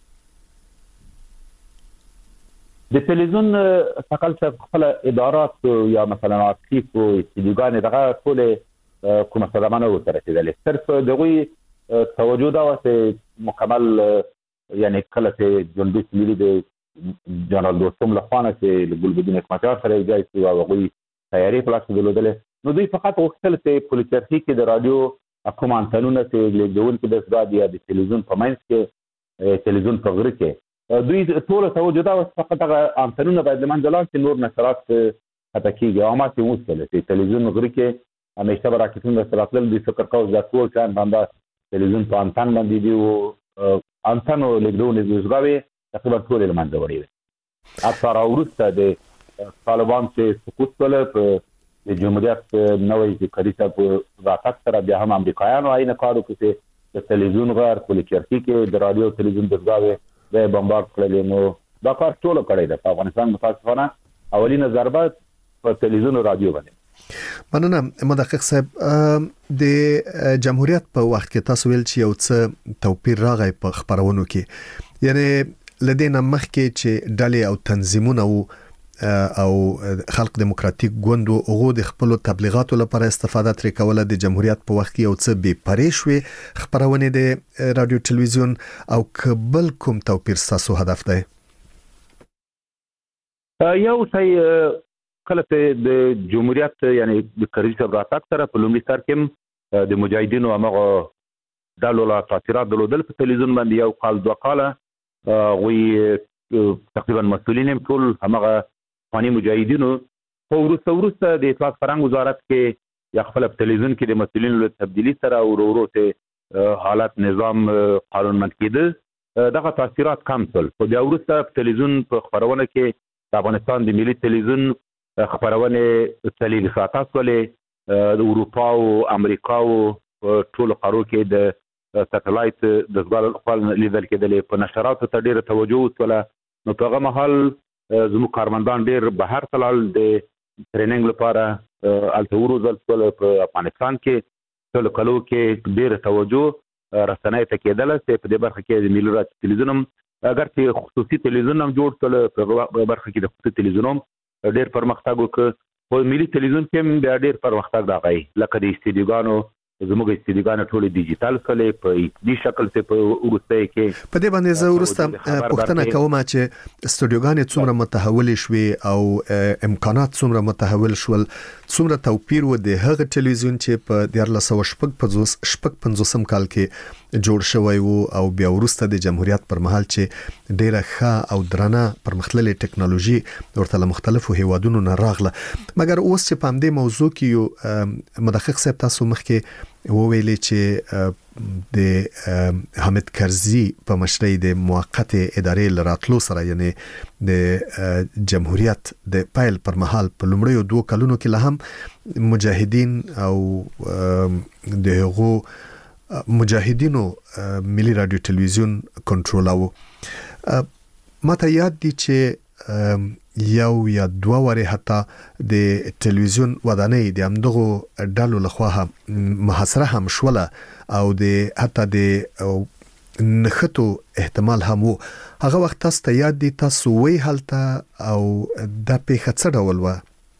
د تلویزیون څخه څخه خپل ادارات یا مثلا عاطف او استدیوګان دغه ټول کومه صدمانه ورسېدلې صرف دغه توجه دا واسه مکمل یعنی کله چې جنبي ملي د جنرال دوستم لخوانه چې ګلبدین حکمتیار سره جای شو او غوي تیاری پلاس درلودل نو دوی فقط وختل چې پولیټیکي کې د رادیو حکومت انتنونه چې لیدون کې د زړه دی د تلویزیون په منځ کې تلویزیون په غره کې دوی ټول توجه دا فقط هغه انتنونه باید منځلار چې نور نشرات حتی کېږي او ماته وصله چې تلویزیون غره کې همیشه راکټونه سره د فکر کاوه د ټول چان باندې تلویزیون په انتن باندې دی او انتنو لیدون د زړه تقریبا ټول له منځه وړي دي. اکثر وروسته د طالبان چې سقوط کړل په د جمهوریت نوې کریسه په راتګ سره بیا هم امریکایانو عین کارو کوي د تلویزیون غار په چرکی کې د رادیو تلویزیون دغاوي د بمبار کړل. نو دا کار ټول کړی دی په افغانستان. متاسفانه اولینه ضربه په تلویزیون او رادیو باندې. مننه مدقق صاحب. د جمهوریت په وخت کې تاسو ویل چې یو څه توپیر راغی په خبرونو کې، یعنی لدينا مخکې چې ډلې او تنظیمونه او خلق دموکراتیک ګوند او د خپل تبلیغاتو لپاره استفاده ترې کوله. د جمهوریت په وخت کې یو څه بې پرې شوې خبرونه د رادیو تلویزیون، او قبل کوم توپیر تاسو هدف دی؟ یو څه کله د جمهوریت یعنی د کریسه راتګ سره په لومړي سر کې د مجاهدینو هغه ډلو لا تاثیرات درلودل په تلویزیون باندې. یو کال دوه کاله وی تقریبا مسؤلین ټول هغه افغاني مجاهدینو خو وروسته د اطلاعات فرهنګ وزارت کې یا خپل تلویزیون کې د مسؤلینو له تبدیلی سره ورو ته حالت نظام قانونمند کېده، دغه تاثیرات کم شول. خو بیا وروسته تلویزیون په خبرونه کې د افغانستان د ملي تلویزیون خبرونه تللی ساعت ولې د اروپا او امریکا او ټول قارو کې د ساتلایت د ځوال خپل لیدل کېدل په نشراتو ته ډیره توجه وکړه. نو په هغه مهال زموږ کارمندان ډیر بهر تلل د ټریننګ لپاره الته ورزل په افغانستان کې ټول کلو کې ډیر توجه رسنۍ ته کېدل چې په دې برخه کې د ملي رادیو تلویزیون اگر چې خصوصي تلویزیون هم جوړ کړل په برخه کې د خصوصي تلویزیون ډیر پرمختګ وکړ. په ملي تلویزیون کې بیا ډیر پرمختګ راغی، لکه د استدیوګانو زموږ استدیوګانو ټول ډیجیټل کړي په دې شکل څخه په ورسته کې. په دې باندې زه ورسته پوښتنه کوم چې استودیوګانې څومره متحول شوي او امکانات څومره متحول شول، څومره توپیر و د هغه تلویزیون چې په 1955 کال کې جوړ شوی وو او بیا ورسته د جمهوریت پر مهال چې ډیره ښه او درنه پرمختللې ټکنالوژي ورته مختلفو هیوادونو نه راغله. مګر اوس چې په دې موضوع کې یو مدقق صاحب تاسو مخکې وویلې چې د حامد کرزي په مشرۍ د موقت ادارې لراتلو سره، یعنی د جمهوریت د پایل پر مهال په لومړیو 2 کلونو کې له هم مجاهدین او د هغو مجاهدینو ملي رادیو تلویزیون کنټرولوي. ماته یاد دي چې یو یا 2 واره حتی د تلویزیون ودانۍ د همدغو ډلو لخوا محاصره هم شوله او د حتی د نخټو احتمال هم وو. هغه وخت تاسو ته یاد دي تاسو وی حالته او د پیښه څه ډول و؟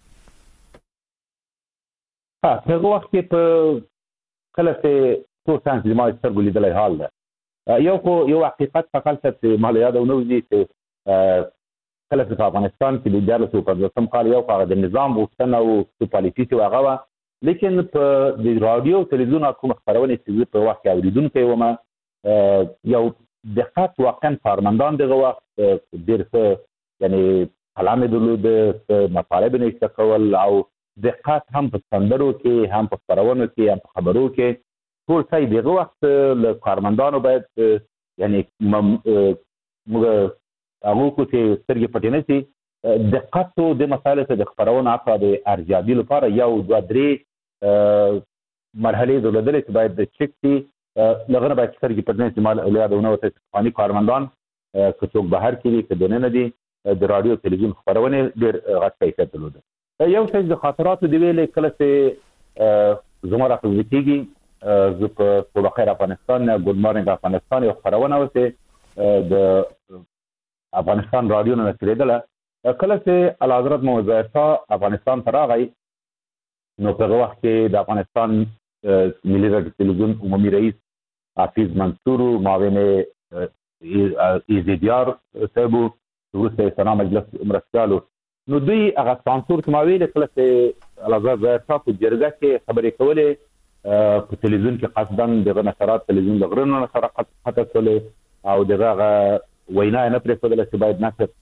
هغه وخت کې په کله چې څو سانس د ما سترګو لیدلای حال ده. یو حقیقت فقط چې مال یاد او نو دي چې کله چې په افغانستان کې د 1950 کال یو هغه د نظام غوښتنه او پالیسي چې هغه، لیکن په د رادیو تلویزیون کوم خبرونه چې په وخت کې اوریدونکو ومه یو دقت واقعا کارمندان دغه وخت ډېر څه یعنی کلام درلود، مطالب نشته کول او دقت هم په سندرو کې هم په خبرونو کې هم په خبرو کې ټول ځای دغه وخت له کارمندانو باید یعنی موږ هغه کو چې سترګې پټې نه شي دقت او د مسایلو ته د خبرونو اړه د ارزیابي لپاره 1-2-3 مرحله درلودل چې باید د چک شي. لغونه باید سترګې پټې نه شي. مال اولادونه ته افغاني کارمندان که څوک بهر کې دي که دننه دي د رادیو تلویزیون خبرونه ډېر غټ کیفیت درلود. یو څه د خاطراتو دی ویل کله چې زموږ راځي کېږي زه په صبح خیر افغانستان ګډ مارنګ افغانستان یو خبرونه وته د افغانستان رادیو نه نشریدله. کله چې اعلیحضرت موعظه شاه افغانستان ته راغی نو په هغه وخت کې د افغانستان ملي رادیو تلویزیون عمومي رئیس حافظ منصور معاون ایزیدیار صاحب وروسته سنا مجلس مرستیالو نو دوی هغه سانسور چې ما ویل کله چې اعلیحضرت شاه په جرګه کې خبرې کولې په تلویزیون کې قصدن دغه نشرات تلویزیون د غرونو نشرات حتی کولې او دغه وینا نه پرې کېدل چې باید نشر شي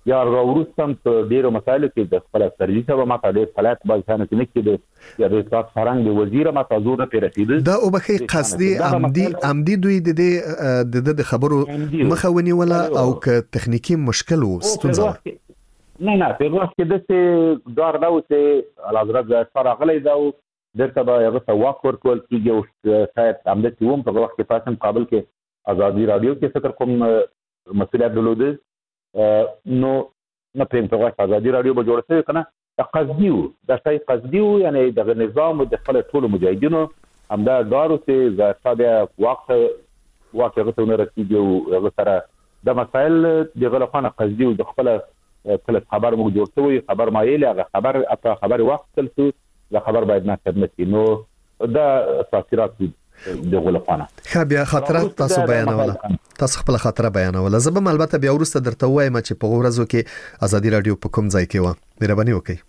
یا وروستم په ډیرو مسایلو کې د خپل سرویس او ما ته ډیر فعالیت باید څنګه کې نکړي د ریاست فرهنګ د وزیر ما ته زور نه پیرسید دا او بخي قصدي عمدي دوی د خبرو مخاوني ولا او ک تخنیکی مشکل او ستونزه نه په وخت کې د دار دا چې حضرت فرغلی دا درته به یو څه واک ورکول کیږي او شاید عمدي کوم په وخت کې تاسو قابل کې ازادي رادیو کې فکر کوم مسؤلیت درلوده نو نه پریم په وخت ازادي رادیو به جوړ شي کنه قصدیو دا شای قصدیو یعنی د نظام د خپل ټول مجاهدینو همدا دارو چې زاړه وخت هغه نه رسیدي او هغه سره د مسائل د غلطانه قصدیو د خپل خبر مو جوړ شوی خبر مایل هغه خبر وخت تلسو دا خبر باید نه خدمت کی نو دا تاثیرات د غلطانه بیا خاطرات تاسو بیانوله تاسو خپل خاطره بیانوله زبم البته بیا ورسته درته وایم چې په ورځو کې ازادي رادیو په کوم ځای کې و مهرباني وکړئ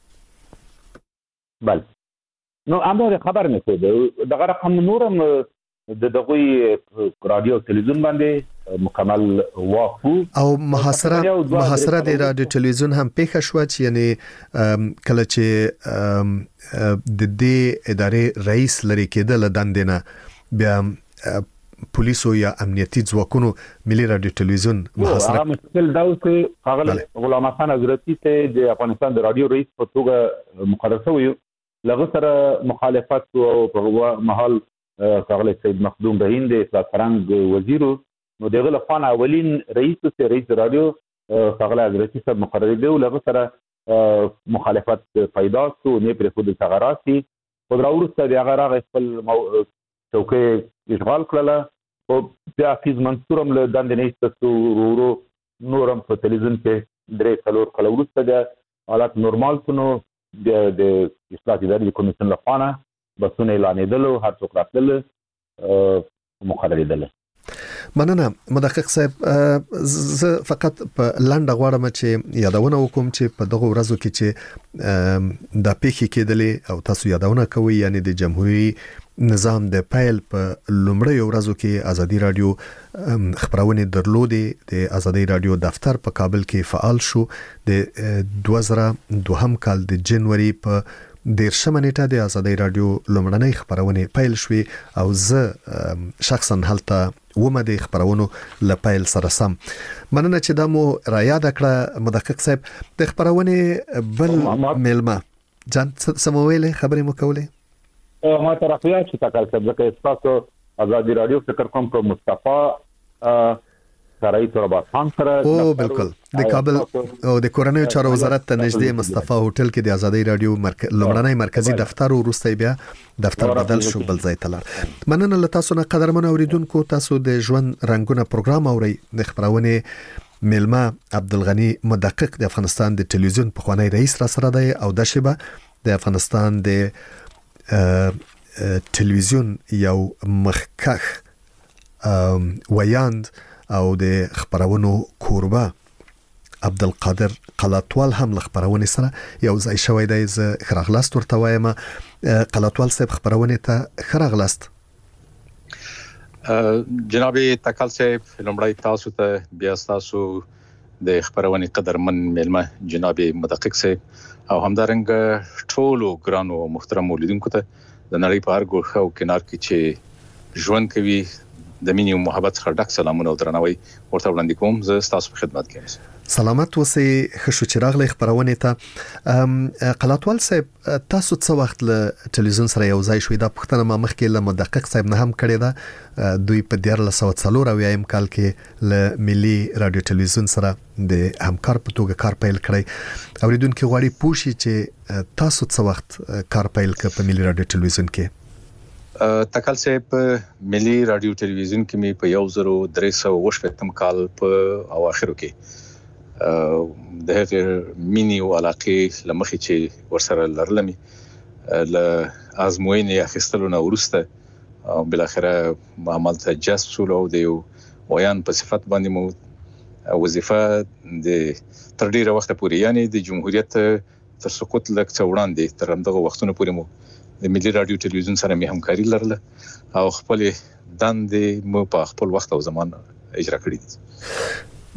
بل نو امر خبر نه کړو دغه رقم نورم د دغه رادیو تلویزیون باندې مکمل واقو او محاصره د رادیو تلویزیون هم پیښه شو چې یعنی کله چې د دې ادارې رئیس لري کېدل دندنه بیا پولیسو یا امنیتي ځواکونو ملي رادیو تلویزیون محاصره مشکل دا چې هغه غلام خان حضرتي ته د افغانستان د رادیو رئیس په توګه مقرر شوی لغه سره مخالفت او په محل کاغله سید مخدوم بهین د اصلاح فرهنګ وزیر نو دغه لخوا اولین رئیس رادیو کاغله حضرتي صاحب مقرر دی لغه سره مخالفت پیدا شو نه پر خود ثغراتي خود راورسته د هغه راغ خپل چوکۍ اشغال کړله او بیا حفیظ منصورم له دندې نه استو نورم په تلویزیون کې درې څلور کله ورسته د حالات نورمال شنو د اصلاح اداري کمیسیون لخوا بسونه اعلانېدل هر څوک راتلل مقرر دي مننه مدقق صاحب زه فقط په لنډه غواړم چې یادونه وکم چې په دغه ورځو کې چې د پیښې کېدلې او تاسو یادونه کوي یعنی د جمهوریت نظام د پیل په لومړی ورځو کې ازادي رادیو خبرونه درلودې د ازادي رادیو دفتر په کابل کې فعال شو د 2002 کال د جنوري په دیرشمه نیټه د ازادي رادیو لومړنۍ خبرونه پیل شوې او زه شخصا هلته ومه د خبرونو لپیل سره سم مننه چې دا مو را یاد کړه مدقق صاحب د خبرونه بل ملما جان سمویل خبرې مو کوله ما طرفیا چې تکل څه ځکه تاسو ازادي رادیو فکر کوم په مصطفی سره تربا خان سره او بالکل د کابل او د کورنۍ چارو وزارت ته نږدې مصطفی هوټل کې د ازادي رادیو لومړنۍ مرکزی دفتر ورسته بیا دفتر بدل شو بل ځای ته لاړ مننه له تاسو نه قدرمن اوریدونکو تاسو د ژوند رنگونه پروګرام اوري د خبرونه ملما عبدالغنی مدقق د افغانستان د تلویزیون په خوانی رئیس را سره دی او د شبه د افغانستان د تلویزیون یو مخکخ ویاند او د خبرونو کوربه عبدالقادر قلاتوال هم له خبرونه سره یو ځای شوی دی ز خراغلاست ورته وایم قلاتوال صاحب خبرونه ته خراغلاست جناب تکل صاحب لمړی تاسو ته بیا تاسو د خبرونه قدرمن ملما جناب مدقق صاحب او همدارنګ ټولو ګرانو محترم اولیدونکو ته د نړۍ په هر ګوښه او کنار کې چې ژوند کوي د مینې او محبت څخه ډک سلامونه او درناوی ورته وړاندې کوم زه تاسو په خدمت کې یم سلامت اوسئ خشو چراغ له خبرونه ته قلاتوال صاحب تاسو څو وخت له تلویزیون سره یو ځای شوې دا پښتنه ما مخکې له مدقق صاحب نه هم کړې ده دوی په 1440 کال کې له ملي رادیو تلویزیون سره د همکار په توګه کار پیل کړی اوریدونکو غواړي پوښي چې تاسو څو وخت کار پیل کړ په ملي رادیو تلویزیون کې تکل صاحب ملي رادیو تلویزیون کې می په 1380 کال په اواخرو کې د هغه مینی او علاقې لمخې چې ورسره لرلمي ل ازموینې اخیستلو نه ورسته او بل اخره عمل ته جذب شو او د ویان په صفت باندې مو وظیفه د تر ډیره وخت پورې یعنی د جمهوریت تر سقوط لک څوړاندې تر همدغه وختونو پورې مو د ملي رادیو تلویزیون سره می همکاري لرله او خپل دندې مو په خپل وخت او زمان اجرا کړې دي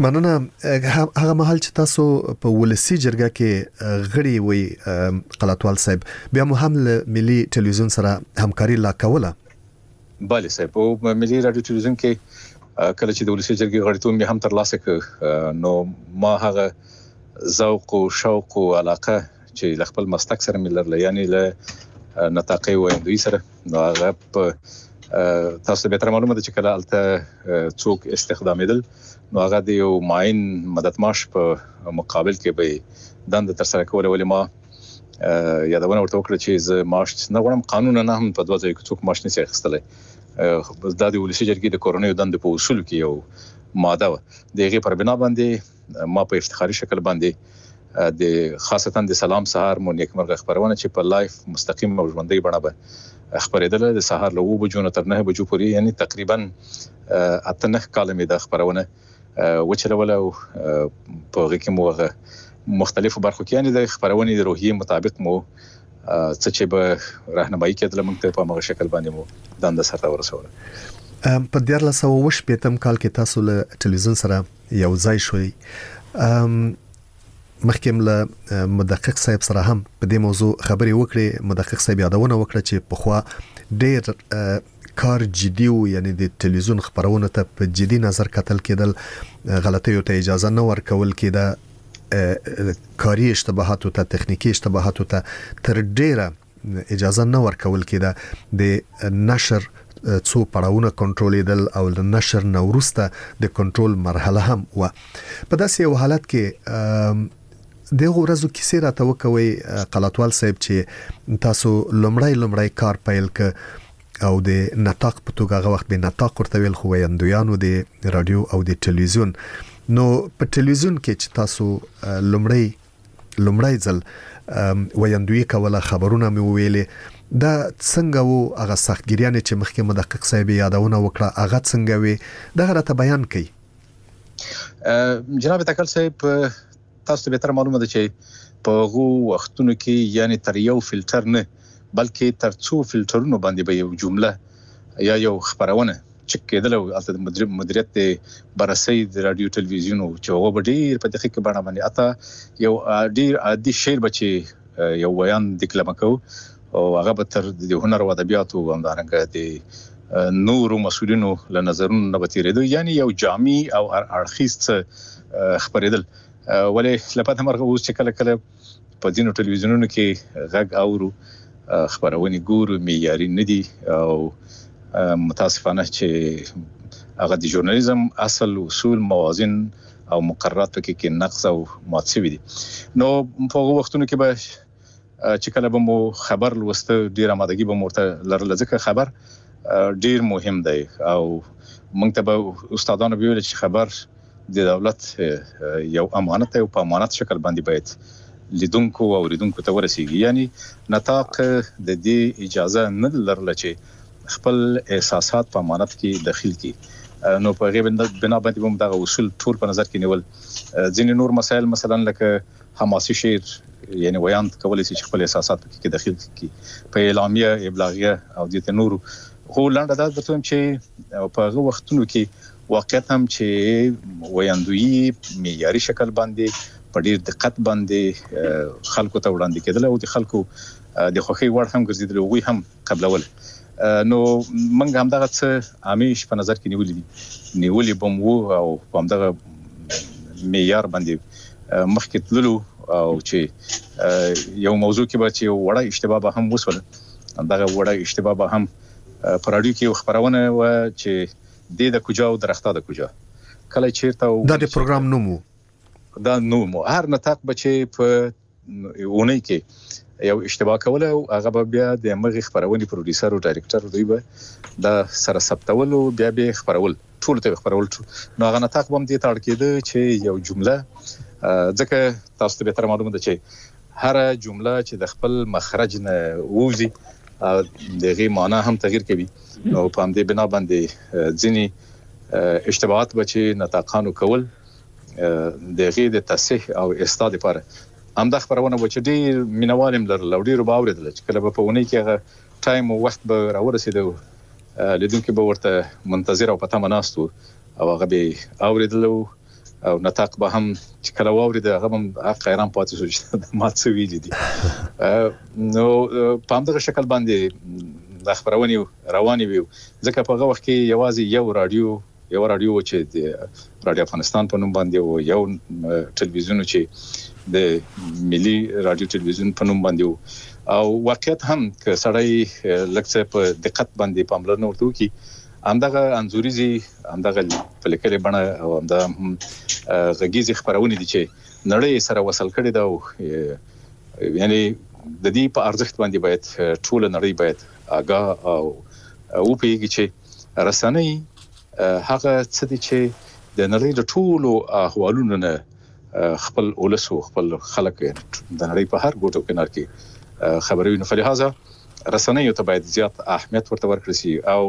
مننه. هغه محل چې تاسو په ولسی جرګه کې غړي وي قلاتوال صاحب، بیا مو هم ملي ټلویزیون سره همکاري لا کوله. بله صاحب، په ملي رادیو ټلویزیون کې کله چې د ولسی جرګې غړیتوب مې هم ترلاسه کړ، نو ما هغه ذوق او شوق او علاقه چې خپل مسلک سره مې لرله، یعنی له نطاقي ویندوی سره، نو هغه تاسو به تر معلومه ده چې کله الته څوک استخدامیدل نو هغه د یو معین مدد معاش په مقابل کې به دند تر سره کول، ولې ما یادونه ورته وکړه چې زه معاش نه غواړم، قانون نه هم په 2000 کې څوک معاش نشي اخیستلی. د ولسی جرګې د کورونیو دند په اصول کې یو ماده و، دغه پر بنا باندې ما په افتخاري شکل باندې د خاصتا د سلام سهار مو نیکمرغه خبرونه چې په لایف مستقیم او ژوندۍ بڼه به خبرېدل د سهار له 9 بجو تر 9 بجو پورې، یعنی تقریبا 8 کال مې د خبرونه وچلول او په هغه کې مو مختلفو برخو کې یعنی د خبرونې د روحیې مطابق مو څه چې به راهنمایي کېدل موږ ته په هغه شکل باندې مو دند سره ورسول. په 1980 کال کې تاسو له ټلویزیون سره یو ځای شوي. مخکې له مدقق صاحب سره هم په دې موضوع خبرې وکړې. مدقق صاحب یادونه وکړه چې په خوا ډېر کار جدي و، یعنی د ټلویزیون خبرونه ته په جدي نظر کتل کېدل، غلطیو ته اجازه نه ورکول کېده، کاری اشتباهاتو ته، تخنیکی اشتباهاتو ته تر ډېره اجازه نه ورکول کېده. د نشر څو پړاوونه کنټرولیدل او د نشر نه وروسته د کنټرول مرحله هم و. په داسې یو حالت کې دغه ورځو کیسې راته وکوي قلاتوال صاحب چې تاسو لومړی کار پیل ک او د نطاق په توګه هغه وخت به نطاق ورته ویل، خو ویندویانو د رادیو او د ټلویزیون. نو په ټلویزیون کې چې تاسو لومړی ځل ویندوی کوله، خبرونه مې ویلې، دا څنګه وو؟ هغه سختګیریانې چې مخکې مدقق صاحب یادونه وکړه هغه څنګه وي؟ دغه راته بیان کړئ. جناب تکل صاحب، تاسو ته به تر معلومه ده چې په هغو وختونو کې یعنی تر یو فلټر نه بلکې تر څو فلټرونو باندې به یو جمله یا یو خبرونه چک کېدل او د مدیریت د بررسي د رادیو ټلویزیون چې هغه به ډېر په دقیق بڼه باندې اته یو ډېر عادي شعر بچي یو بیان دکلمه کو او هغه به تر د هنر او ادبیات او همدارنګه د نورو مسؤلینو له نظرونو نه بتیریدو، یعنی یو جامع او اړخیز خبرېدل. ولې لپاره مرغه اوس چې کله کله په ځینو ټلویزیونونو کې غږ اورو، خبرونه ګورو، معیاري نه دي او متاسفانه چې هغه د ژورنالیزم اصل اصول، موازین او مقررات کې نقص او مات شوي دي. نو په هغه وختونو کې به چې کله به مو خبر لوسته ډیر آمادګي به مرته لرله، ځکه خبر ډیر مهم دی او موږ ته به استادانو ویل چې خبر د دولت یو امانت او په امانت شکل باندې باید لیدونکو او اوریدونکو ته ورسیږي. یعنی نطاق د دې اجازه نه لرله چې خپل احساسات په امانت کې داخل کړي. نو په غیب بنا باندې هم دا اصول ټول په نظر کې نیول. ځینې نور مسایل مثلا لکه حماسي شعر یعنی بیان کولای شي خپل احساسات کې داخل کړي، په اعلامیه، ابلاغیه او د نورو. خو لاندې دا درته چې په هغه وختونو کې واقعیت هم چې ویندوی معیاري شکل باندې په ډیر دقت باندې خلکو ته وړاندې کېدل او د خلکو د خوښي وړ هم ګرځیدل، وی هم قبلول. نو موږ هم دغه څه همیش په نظر کې نیولې بم وو او په همدغه معیار باندې مخکې تللو او چې یو موضوع کې به چې وړه اشتباه به هم وسول، دغه وړه اشتباه به هم په رادیو کې خبرونه و چې د کوجا او درخته د کوجا کله چیرته دا د پروګرام نومو دا نومو هر نطاق بچي په اونۍ کې یو اشتباه کوله او هغه بیا د مغه خبرونې پروډوسر او ډایرکټر دوی به دا سره ثبتول او بیا به خبرول ټول ته خبرول. نو هغه نطاق هم دې تاړ کېده چې یو جمله ځکه تاسو ته به تر معلومه ده چې هر جمله چې د خپل مخرج نه ووزي دغه معنا هم تغییر کوي. نو په همدې بنا باندې ځینی اشتباهات بچي نطاقانو کول دغه د تصحیح او اصلاح لپاره همدا خبرونه و چې ډیر مینوالم لرل او ډیر باورېدل چې کله په ونی کې ټایم او وخت به راورسېدو لیدونکو به ورته منتظر او پته مناستو او هغه به اوریدل او نطاق به هم چې کله واوري د هغه هم حیران پاتې شو چې ما څه ویلي دي. نو په همدغه شکل باندې د خبرونه رواني وي ځکه په هغه وخت کې یوازې یو رادیو چې د رادیو افغانستان په نوم باندې او یو ټلویزیون چې د ملي رادیو ټلویزیون په نوم باندې او واقعیت هم که سړی لکه په دقت باندې پاملرنه ورته وکړي همدغه انزوريزي همدغه په لیکلې بڼه او همدغه غږیزي خبرونه دي چې نړۍ سره وصل کړي دا یعنی د دې په ارزښت باندې باید ټول نړۍ باید آگاه او پیږي چې رسنۍ هغه څه دي چې د نړۍ د ټولو احوالونو نه خپل اولسو خپل خلک د نړۍ په هر ګوټو کې نار کې خبرونه فلهذا رسنۍ ته باید زیات اهمیت ورته ورکړي شي او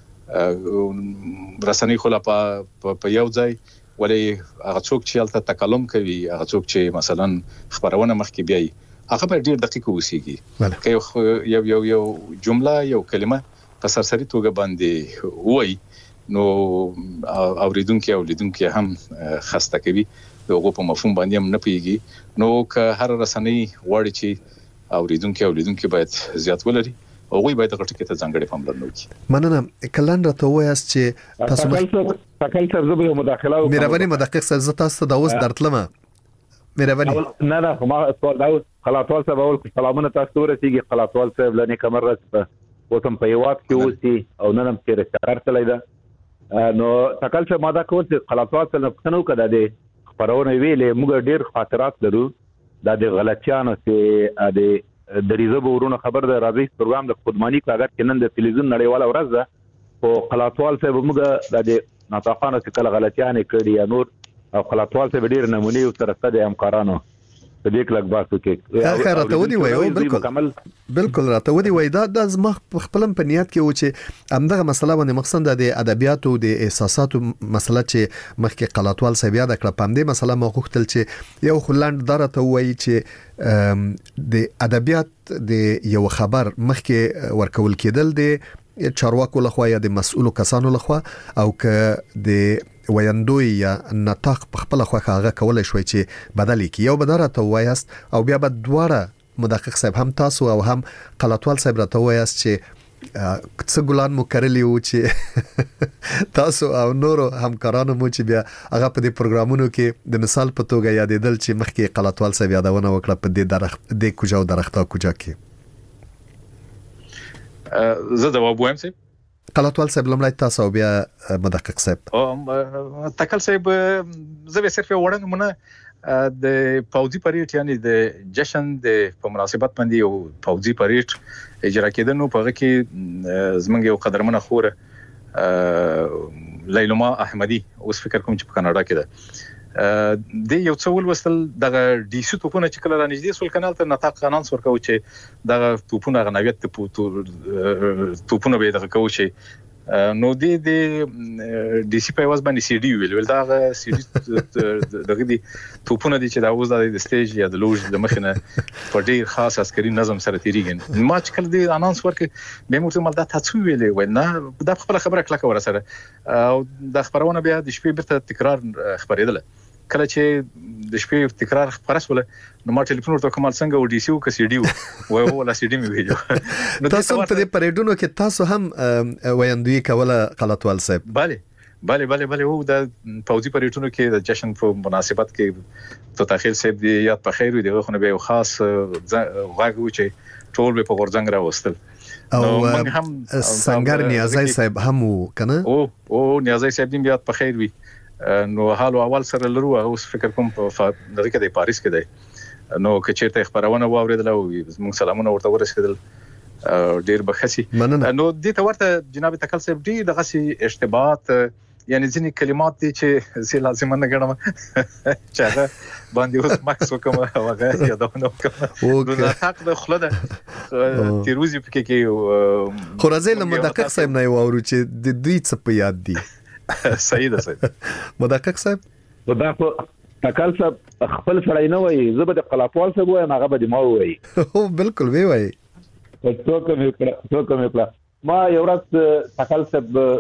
رسنۍ خلا په یو ځای ولې هغه څوک چې الته تکلم کوي هغه څوک چې مثلا خبرونه مخکې بیاي هغه به ډیر دقیق وسیږي که یو جمله یو کلمه په سرسری توګه باندې وای نو اوریدونکو او لیدونکو هم خسته کوي دغه په مفهوم باندې هم نه پیږي نو که هر رسنۍ وړي چې اوریدونکو او لیدونکو باید زیات ولري او وی باید غټه کې ته ځانګړي پاملرنه وکړي. مننه کلن راته وایاست چې تاسو تکل څه زبې مداخله وکړه مهرباني مدقق صاحب تاسو ته د اوس درتلمه مهرباني نه ما سوال دا خلاطوال صاحب اول سلامونه تاسو ورسیږي خلاطوال صاحب لنی کمر په وتم په یوات کې اوسي او نن هم چې کار چلای دا نو تکل څه ماده کول چې خلاطوال صاحب پښتنو کده دي خبرونه ویلې موږ ډیر خاطرات لرو د غلطیانو چې د دریزه ورونه خبر د راځي پروګرام د خودمانی کاغذ کې نن د تلویزیون نړیواله ورځ ده او خلاطوال صاحب موږ د ناطقانو چې کله غلطیانې کړي یا نور او خلاطوال صاحب ډیر نمونه او ترسته د همکارانو په دې کلک باسو کې اخر راته ودی وای بالکل راته ودی وای دا زما خپلم په نیت کې و چې همدغه مسله باندې مقصد د ادبیاتو د احساساتو مسله چې مخکې خلاطوال صاحب یاد کړ په دې مسله مو غوښتل چې یو خلاند درته وای چې د ادبیات د یو خبر مخکې ورکول کېدل د چارواکو لخوا یا د مسؤلو کسانو لخوا او که د ویندوی یا نطاق په خپل خوخه هغه کولای شوی چې بدلی کی یو بدره ته وایست او بیا به دواړه مدقق صاحب هم تاسو او هم خلاطوال صاحب راته وایست چې څه ګلان مو کړلی و چې تاسو او نورو همکارانو مو چې بیا هغه په دې پروګرامونو کې د مثال په توګه یادېدل چې مخکې خلاطوال صاحب یادونه وکړه په دې درخت د کوجا او درخته کوجا کې زه دا وبویم سي خلاطوال صاحب لمړی تاسو بیا مدقق صاحب او تکل صاحب زه به صرف وړاندې د پاوزي پریټ یعنی د جشن د په مناسبت باندې یو پاوزي پریټ اجرا کېدنو په هغه کې زمونږ یو قدرمنه خوره لیلما احمدی اوس فکر کوم چې په کاناډا کې ده د یو څول وستل دغه ډي سي توپونه چې کله رانږدې سول کانال ته نطاق قانون ورکو چې دغه توپونه غنویت توپونه به دغه کوي چې نو د ډي سي په واس باندې سي ډي ویل دا سي ډي دغه دي توپونه دي چې دا اوس د سټیج یا د لوژ د مخنه په ډیر خاص عسکري نظم سره تیریږي ما چې کله د اناونس ورکې به موږ مل دا تاسو ویلې وای نه دا خپل خبره کلکه ورسره او د خبرونه بیا د شپې بیرته تکرار خبرېدله کله چې د شپې تکرار خبرسوله نو ما ټلیفون ورته کومال څنګه و ډي سی او که سی ډي وای ولا سی ډي مې ویلو نو تاسو په دې پریډونو کې تاسو هم ویندوی کوله خلاطوال صاحب bale او د پاوزي پریډونو کې د جشن په مناسبت کې تو تاخیر صاحب دی یاد په خیر دی خو نه به خاص غاغو چې ټول به په ورځنګ راوستل او سنگر نیازی صاحب هم کنه او نیازی صاحب دې یاد په خیر وي نو حالو اول سره لرو اوس فکر کوم په دغه کې د پاریس کې دی نو که چیرته خبرونه واوریدل او موږ سلامونه ورته ورسېدل ډیر بخسي نو دې ته ورته جناب تکل صاحب دې دغه سي اشتباهات یعنی ځینې کلمات دي چې زه لازم نه ګڼم چې هغه باندې اوس ماکس وکم هغه یادونه وکم نو حق د خلده تیروزی پکې کې خو راځي لمه دقیق صاحب نه وورو چې د دوی څه په یاد دي صحیح ده صحیح مدقق صاحب دا تکل صاحب خپل سړی نه وای زه به د خلاطوال صاحب وایم هغه به ما وای او بالکل وی وای څوک مې ما یو ورځ تکل صاحب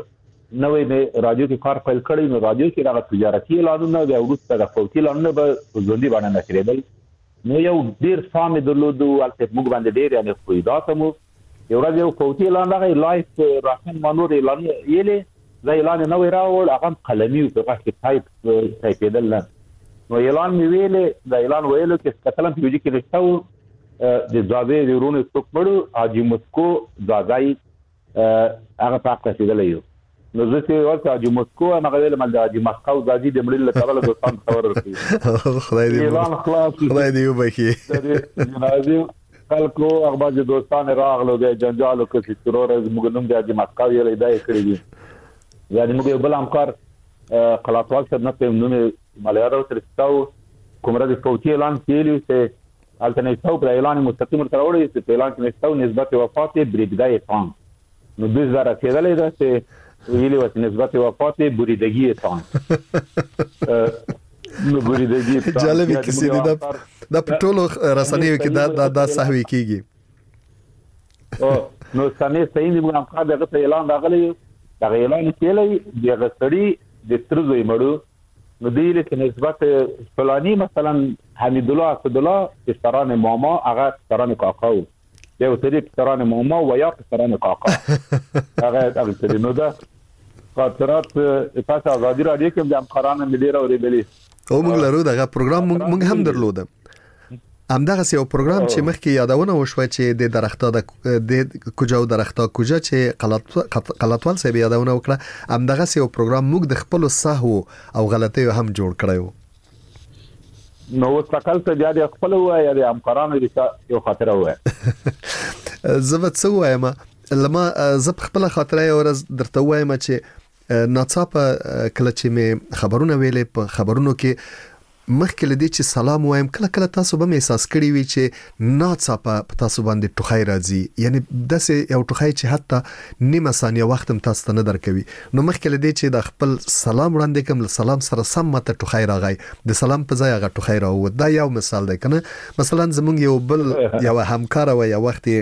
نوې مې رادیو کې کار پیل کړی نو رادیو کې هغه تجارتي اعلانونه د وروسته د فوتي اعلانونه به ژوندۍ باندې نشریدل نو یو ډیر سام درلود او البته موږ باندې ډیر یعنی فائدات مو یو ورځ یو فوتي اعلان راغی لایف راکن مانور اعلان یېلې دا اعلان نو راوړ هغه قلمي او په کې ټایپېدل نو اعلان مې ویلې دا اعلان ویلو چې کتلم په یوه کې نشته د زاوی ورونو څوک مړو اجي مسکو زاګای هغه پاک رسیدلې نو زه چې ورته اجي مسکو هغه ویل مل د اجي مسکو زاګي د مړل لپاره دوستان خبر ورکړي خدای دې وبخي جنازي خلکو اخبار د دوستان راغلو د جنجالو کې ضرور موږ نوم د اجي مسکو یې لیدای کړی دي یعنی موږ بل همکار خلاصوال سره په نوم مليارو ترستاو کومره د فوتي اعلان کړي چې الټرنیټو پر اعلان مستقیم تر وړي چې اعلان کې نشته نسبت وفات بریګدای پان نو 2000 کېدلې ده چې ویلي و چې نسبت وفات بریدگی تان نو بریدگی تان جالب کیسې دي دا په ټولو رسنیو کې دا صحوي کیږي او نو سمې صحیح دی موږ هم دغه اعلان راغلی دا اعلان کېلې دغه سړي د ترزوی مړو نو دیل کې نسبت فلانی مثلا حمید الله اسد الله پسران ماما هغه پسران کاکاو یو سری پسران ماما و یا پسران کاکا هغه سری نو دا خاطرات تاسو ازادي رادیو کې د همکارانو ملي راوړي بلی او موږ لرو دغه پروګرام موږ هم درلود همدغه یو پروګرام چې مخکې یادونه وشوه چې د درخته د کوجاو درخته کوجا چې قلاتوال صاحب یادونه وکړه همدغه یو پروګرام موږ د خپل سهو او غلطیو هم جوړ کړو نو وسکل ته بیا د خپل وای یا د همکارانو یو خاطره وای زبط سو وایم لما زب خپل خاطره ورځ درته وایم چې ناڅاپه کله چې مې خبرونه ویلې په خبرونو کې مخکې لدی چې سلام وایم کله تاسو به احساس کړی وي چې ناڅاپه تاسو باندې ټوخی راځي یعنی داسې یو ټوخی چې حتی نیمه ثانیه وخت هم تاسو ته نه درکوي نو مخکې لدی چې د خپل سلام وړاندې کوم سلام سره سم ماته ټوخی راغی د سلام په ځای هغه ټوخی راو دا یو مثال دی کنه مثلا زمونږ یو بل یو همکار و یو وخت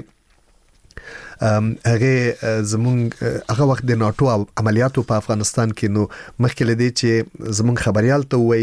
هغه زمونږ هغه وخت د ناتو عملیاتو په افغانستان کې نو مخکې لدی چې زمونږ خبريال ته وایي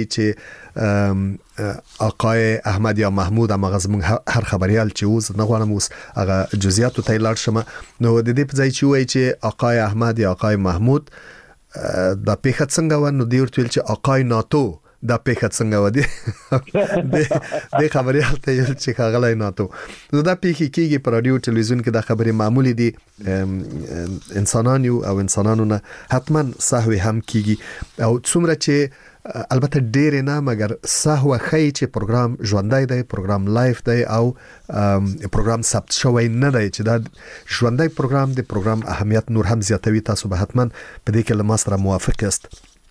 چې آقای احمد یا محمود هغه زمونږ هر خبريال چې اوس نه غواړم اوس هغه جزئیاتو ته لاړ شم نو د دې په ځای چې وایي چې آقای احمد یا آقای محمود د پیښه څنګه و نو دی ورته چې آقای ناتو دا پیښه څنګه ودی د خبريال ته یل چې خغلای ناتو نو دا پیښه کیږي په رادیو ټلویزیون کې دا خبري معمولی دي انسانانو او انسانانو نه حتما سهوی هم کیږي او څومره چې البته ډیر نه مګر سهو خی چې پروګرام ژوندۍ دی پروګرام لایف دی او پروګرام ثبت شوی نه دی چې دا ژوندۍ پروګرام دی پروګرام اهمیت نور هم زیاتوي تاسو به حتما په دې کې له ما سره موافق یاست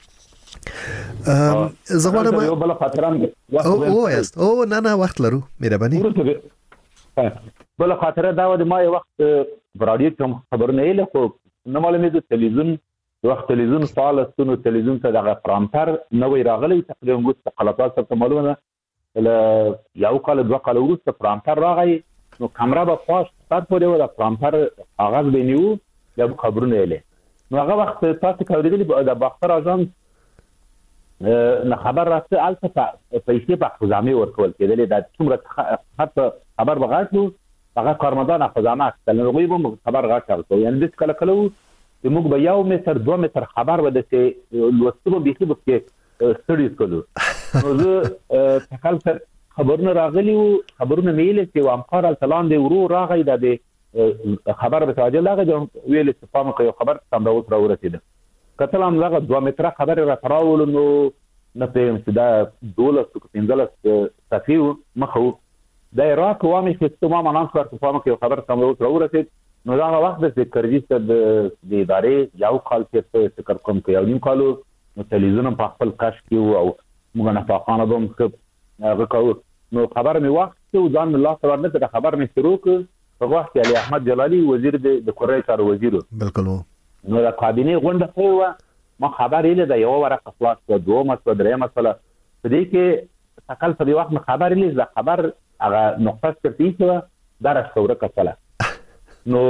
زغوانم یو بل خاطرام او نه وخت لرو مهرباني بل خاطره دا و ما یو وخت رادیو کوم خبرونه یې له نو معلومه د تلویزیون وخت تلویزیون فعال استونو تلویزیون ته دغه پرامپر نوې راغلی تقریبا ګوت خلاصات څه معلومه له یو کال دوه کال وروسته پرامپر راغی نو کیمرا به پاس تر پورې ولا پرامپر آغاز بینیو یا خبرونه یې نو هغه وخت تاسو کوي د باختر اعظم نه خبر راځي البته پیسې په خزانه ورکول کېدل دا څومره حتی خبر بغاټو هغه کارمندان خزانه تلنوي به خبر غاټل یعنی د کله کله موږ به یو متر 2 متر خبر وده چې لوستو به کې به ستړي کولو نو زه تکل خبرونه راغلی خبرونه میل چې وامقار التلان دی ورو راغی د خبر به تاجل لاغه ویل چې فهم کوي خبر سم راورسید کتل هم هغه 2 متر خبر را تراول نو نه پېم چې دا 12 صفیو مخو د عراق وامي چې ما منان کار په فهم کې خبر سم راورسید نو دا وخت د کرجسته د ادارې یو کال چې فکر کوم کې یو نیم کالو نو تلویزیون په خپل کاش کې او موږ نه پاخانه بم هغه کو نو خبر می وخت چې ځان الله تعالی نه خبر می شروع په وخت علي احمد جلالي وزیر د کورای کار وزیر بالکل نو د کابینه غونډه خو ما خبر یې د یو ورقه خلاص په دوه مسله درې مسله دې کې تکل په وخت خبر یې د خبر هغه نقطه ترتیب دا راستوره کړه نو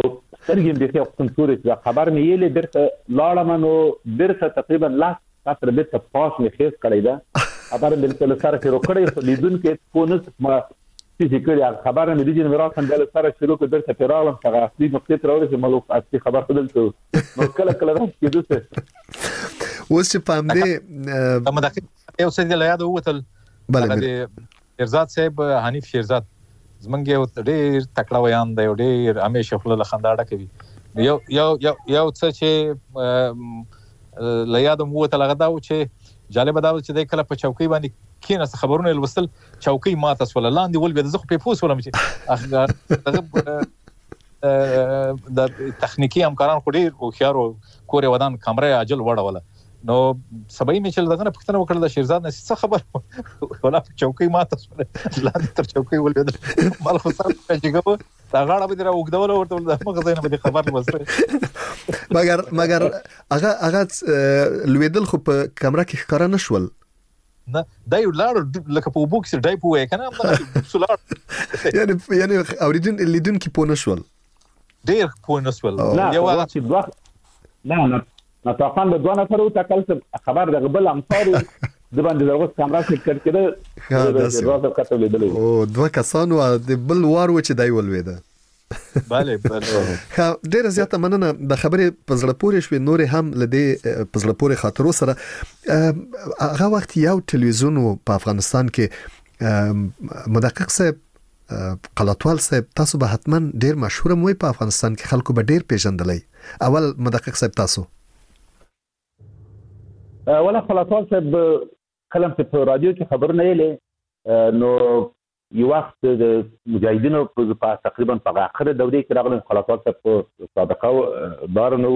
ترجم به خپل صورت دا خبر مې یې درته لاړم نو درته تقریبا لاس تاسو به پاس مې خېس کړی دا خبر مې تل سره کې روکړې لیدون کې پونس ما فزیکلی خبر مې دې نه راځم د سره شروع کړ درته پیراوم هغه اصلي نقطې تر اورې ملوک اصلي خبر بدلته نو کله راځي دوسه اوس چې پام دې مداخله یو څه دی یاد ووتل بله شیرزاد صاحب حنیف شیرزاد زمونږ یو ډېر تکړه ویان دی ډېر همیشه خپل له خندا ډکوي یو څه چې له یاد مو وته لغدا و چې جالب دا چې د کله په چوکۍ باندې کینه خبرونه لوستل چوکۍ ماته سول لاندې ول به زه په پوس ولم چې د تخنیکی همکاران خو ډېر هوښیار او کور ودان کمره اجل وړوله نو سبای می چې دغه پښتنه وکړه د شیرزاد نه څه خبر ولا چوکۍ ماته سول لاندې تر چوکۍ ول مال خو سره چې ګو دا غاړه به درو وګدول ورته مغه زینه به خبر وسره مګر هغه لویدل خو په کمره کې ښکارا نشول نه دا یو لار لکه په بوکس دای په وای کنه سولار یعنی اوریدون لیدون کې پونه شول ډیر پونه شول یو هغه چې دوه نه طاقان د دوه نفرو تکل خبر د غبل امثال د باندې دغه کیمرا سیټ کړی او دوه کسانو د بل وار و چې دای ولويده bale ډیره زیاته مننه د خبرې پزړه پورې شوې نورې هم لدې پزړه پورې خاطرو سره هغه وخت یو ټلویزیون په افغانستان کې مدقق صاحب قلاتوال صاحب تاسو به حتما ډیر مشهور موي په افغانستان کې خلکو به ډیر پیژندلای اول مدقق صاحب تاسو ولا قلاتوال صاحب کلم په رادیو کې خبرونه یې نو یو وخت د مجاهدینو په تقریبا په اخر دورې کې راغلم خلافات په سابقه دارنو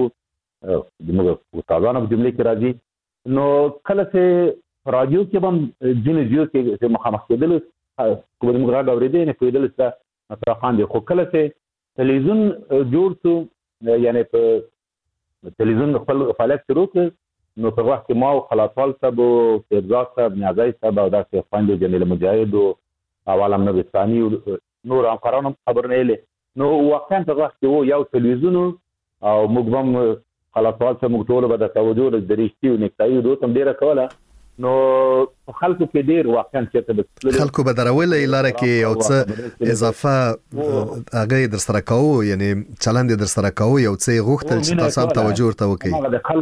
د موږ استادانو په جمله کې راځي نو کله چې رادیو کې هم جنجیو کې مخامخ کېدل کوم موږ را اورېدل نه کېدل چې مطرحان دي خو کله چې تلویزیون جوړ شو یعنی په تلویزیون خپل فعالیت شروع کړ نو په وخت کې ما او خلافات صاحب او شیرزاد صاحب نیازی صاحب او داسې خويندو جمیل مجاهد او عالم نورستاني نور همکارانو خبرونه یې نو واقعا په وخت کې یو تلویزیون او موږ هم خلاصوال څخه موږ ټول به د توجه د درشتي او نکتایي دوه تم ډیره کوله نو خلکو کې ډیر واقعا چې خلکو به درول لاره کې یو څه اضافه هغه در سره کوو یعنی چلند در سره کوو یو څه غوښتل چې تاسو هم توجه ورته وکړي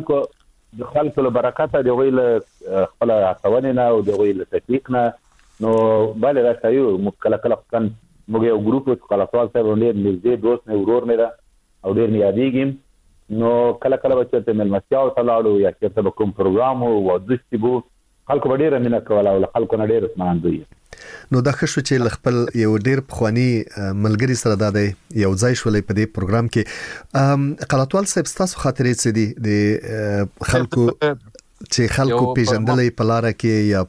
د خلکو له برکت دی ویل خپل عصبانه او د ویل تحقیق نه نو bale راځي موږ کله کان موږ یو ګروپ په خلاصوال سره ډېر نږدې دوست نه ورور نه او ډېر یادېږم نو کله چې ملمستیا او تلاړو یا چې کوم پروګرام او ودستي بو خلکو ډېر مینه کوله او خلکو نه ډېر اسمان دوی نو دا خښو چې خپل یو ډېر پخوانی ملګری سره د یو ځای شولې په دې پروګرام کې قلاتوال صاحب تاسو خاطرې څه دي د خلکو چې خلکو پیژندلې په لار کې یا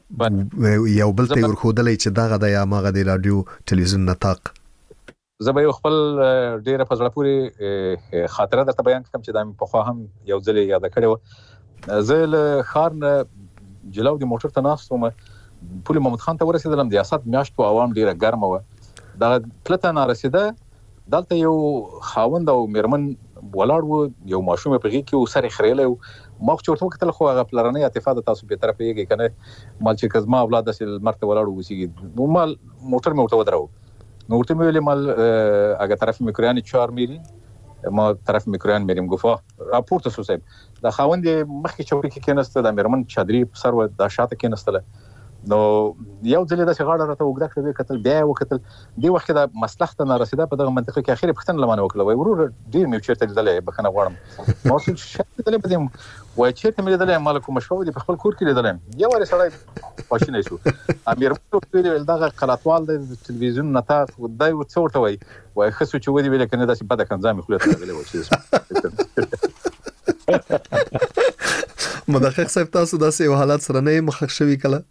یو بل ته ورخودلې چې دغه د یا ماغه د رادیو ټلویزیون نطاق زبې خپل ډیره په ځړه پوری خاطره درته بیان کوم چې د په خو هم یو ځل یاد کړو زه له خارن جلو د موټر ته ناستم پولی محمد خان ته ورسېدلم د یاسات میاشتو عوام ډیره ګرمه و دا پلته نه رسیده دلته یو خاوند او میرمن ولاړ و یو ماشوم په غي کې سره خړېلې ما خو چورته کتل خو هغه پلرنه اتفاق تاسو به طرف یې کنه مال چې کزما اولاد د مرته ولاړ وسی مال موټر مې ورته ودرو نو ورته ویل مال هغه طرف میکرانی 4 میلی ما طرف میکران مریم ګفا راپورته سو صاحب دا خاوند مخکې چوکۍ کې کېنسته د میرمن چادرې سر و د شاته کېنستله نو یو ځل د شغاړه راته وګړه کړې کتل بیا وکتل دی وخت د مصلحت نه رسیدا په دغه منطقه کې اخیری پښتن لمانه وکړه وای ورور ډیر مې چیرته لیدلې بخنه غواړم ما څه شته دلې بدیم وای چیرته مې لیدلې مالکو مشفو دی په خپل کور کې لیدلې یو واره سړی پښینې شو امیر په ویل دغه قلاتوال د تلویزیون نتا دای و څه ورته وای خصو چې ودی ویل کنه داسې بده کنځامي خو له غلې و چې مدقق صاحب تاسو داسې یو حالت سره نه مخ شوي کله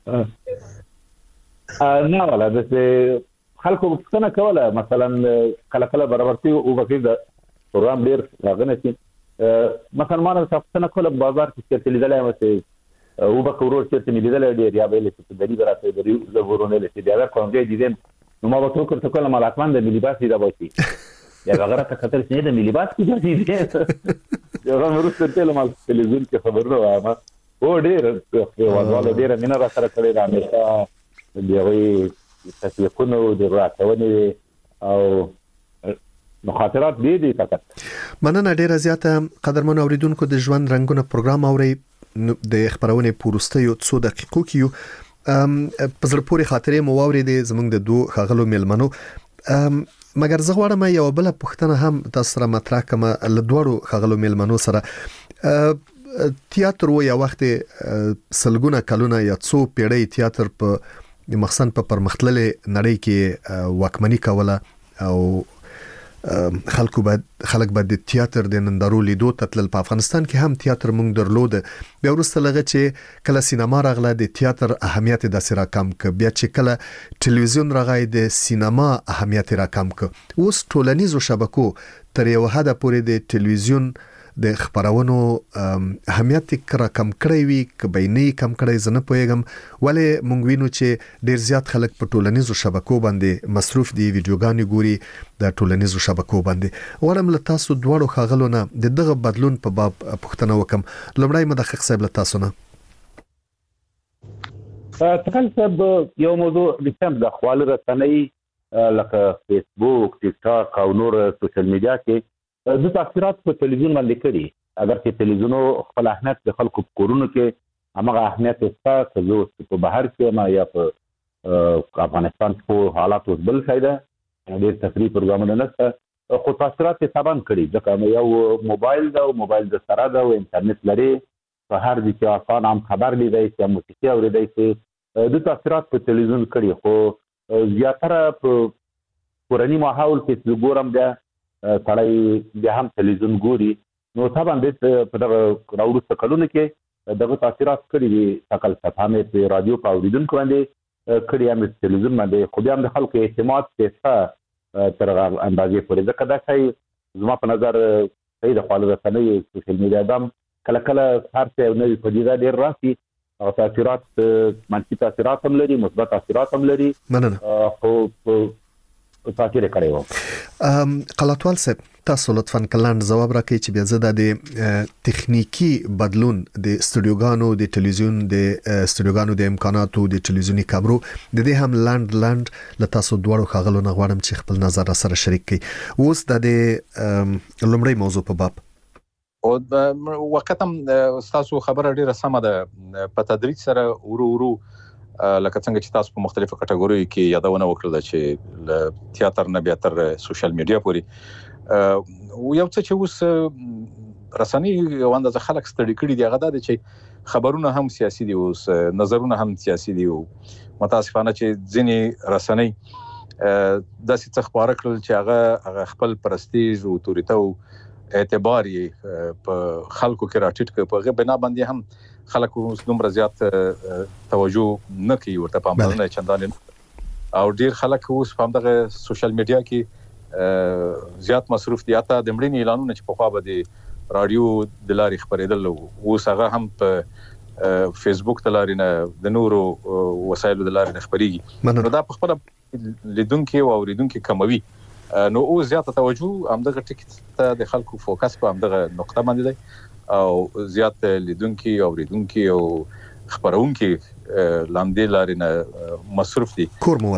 نه ولا د خلکو څنګه کوله مثلا کله برابرتي او وکیل د پروګرام ډیر راغنه چې مثلا ما نه څنګه کوله بازار کې چې لیدلې مته او وکړو چې لیدلې ډیر یا به چې د دې راته د زورونه لته دا کوم دې دي نو ما وته کوله مالاتمن د ملي باسي دا وایي یا هغه ته کتل چې د ملي باس کې ګرځي دی هغه ورسته تلم تلویزیون کې خبرونه وایم او ډېر وضاله ډېر مینه را سره کړې ده همیشه دغه تشویقونه د راتونې او مخاطرات دي فقط مننه ډیره زیاته قدرمن اوریدونکو د ژوند رنگونه پروګرام اوري د خبرونه پورستیو 2 دقیقو کې په زړه پورې خاطرې مو واورېدې زموږ د دوه خغلو ملمنو مګر زه غواړم یو بل پوښتنه هم تاسو سره مطرح کړم له دوړو خغلو ملمنو سره تیاتر و یا وخت سلګونه کلونه یا څو پیړۍ تیاتر په مخصن په پرمختللې نړۍ کې واکمنی کوله او خلک به د تیاتر د نندارو لیدو تتل په افغانستان کې هم تیاتر مونږ درلود بیا ورسته لغه چې کله سینما راغله د تیاتر اهمیت د سره کم ک بیا چې کله ټلویزیون راغی د سینما اهمیت را کم ک اوس ټولنیزو شبکو تر یو حد پورې د ټلویزیون د خبرونو اهمیت کرا کم کړی وی ک بیني کم کړی زنه پویګم ولې مونږ وینو چې ډیر زیات خلک په ټولنیزو شبکو باندې مصروف دي ویډیوګانې ګوري د ټولنیزو شبکو باندې ورم له تاسو دوړو خغلونه د دغه بدلون په باب پوښتنه وکم لومړی مدقق صاحب له تاسو نه تکل سب یو موضوع د سم د خپل رسنۍ لکه فیسبوک ټیک ټاک او نور سوشل میډیا کې د تاثیرات په تلویزیون باندې کړي اگر چې تلویزیون خپل اهمیت د خلکو کورونو کې هغه اهمیت ستاسو په بهر کې ما یا په افغانستان په حالات بل فائدہ ډېر تفریح پروګرامونه نشته خو تاثیرات یې تابان کړي ځکه یو موبایل د سره دا او انټرنیټ لري په هر ځای کې آسان هم خبر لیدای شي موسیقي اوریدای شي د تاثیرات په تلویزیون کړي خو زیاتره په کورنی ماحول کې ګورم دا سړی بیا هم تلویزیون ګوري نو طبعا د په دغه راوړو کلونه کې دغه تاثیرات کړي دي تکل صفامه په رادیو په اوریدونکو باندې کړي هم تلویزیون باندې خو بیا هم د خلکو اعتماد څخه تر اندازې پورې ځکه دا شی زما په نظر صحیح د خپل رسنۍ سوشل میډیا دم کله کله هر څه نوې پدیده ډیر راسي او تاثیرات منفي تاثیرات هم لري مثبت تاثیرات هم لري خو تاثیر کړی و قلاتوال صاحب تاسو لطفاً کلاند جواب راکړئ چې بیا زه د تخنیکی بدلون د استودیوګانو د ټلویزیون د استودیوګانو د امکاناتو د ټلویزیونی کامرو د دې هم لاند له تاسو دوړو خغلو نه غواړم چې خپل نظر سره شریک کړئ اوس د لومړی موضوع په باب او وختم تاسو خبره ډیره سمه ده په تدریج سره ورو لکه څنګه چې تاسو په مختلفو کټګوریو کې یادونه وکړه چې ل تیاتر نه بیا تر سوشل میډیا پورې یو څه چې اوس رسنۍ یو اندازه خلک ستړي کړي دي هغه د چې خبرونه هم سیاسي دي اوس نظرونه هم سیاسي دي او متاسفانه چې ځینې رسنۍ د څه خبره کړل چې هغه خپل پرستیج او توريته اعتبار یې په خلکو کې راټیټ کړ په غو بنا باندې هم خلک اوس دومره زیات توجه نه کوي ورته پاملرنه چندان او ډیر خلک اوس په دغه سوشل میډیا کې زیات مصروف دي اته د مړینې اعلانونه چې په خوا به د رادیو د لارې خبرېدل اوس هغه هم په فیسبوک د لارې نه د نورو وسایلو د لارې نه خبرېږي نو دا په خپل لیدونکو او اوریدونکو کموي نو او زیاته توجه همدغه ټیکټ ته د خلکو فوکس په همدغه نقطه باندې دی او زیات لیدونکو او اوریدونکو او خبرونکو لاندې لارې نه مصروف دي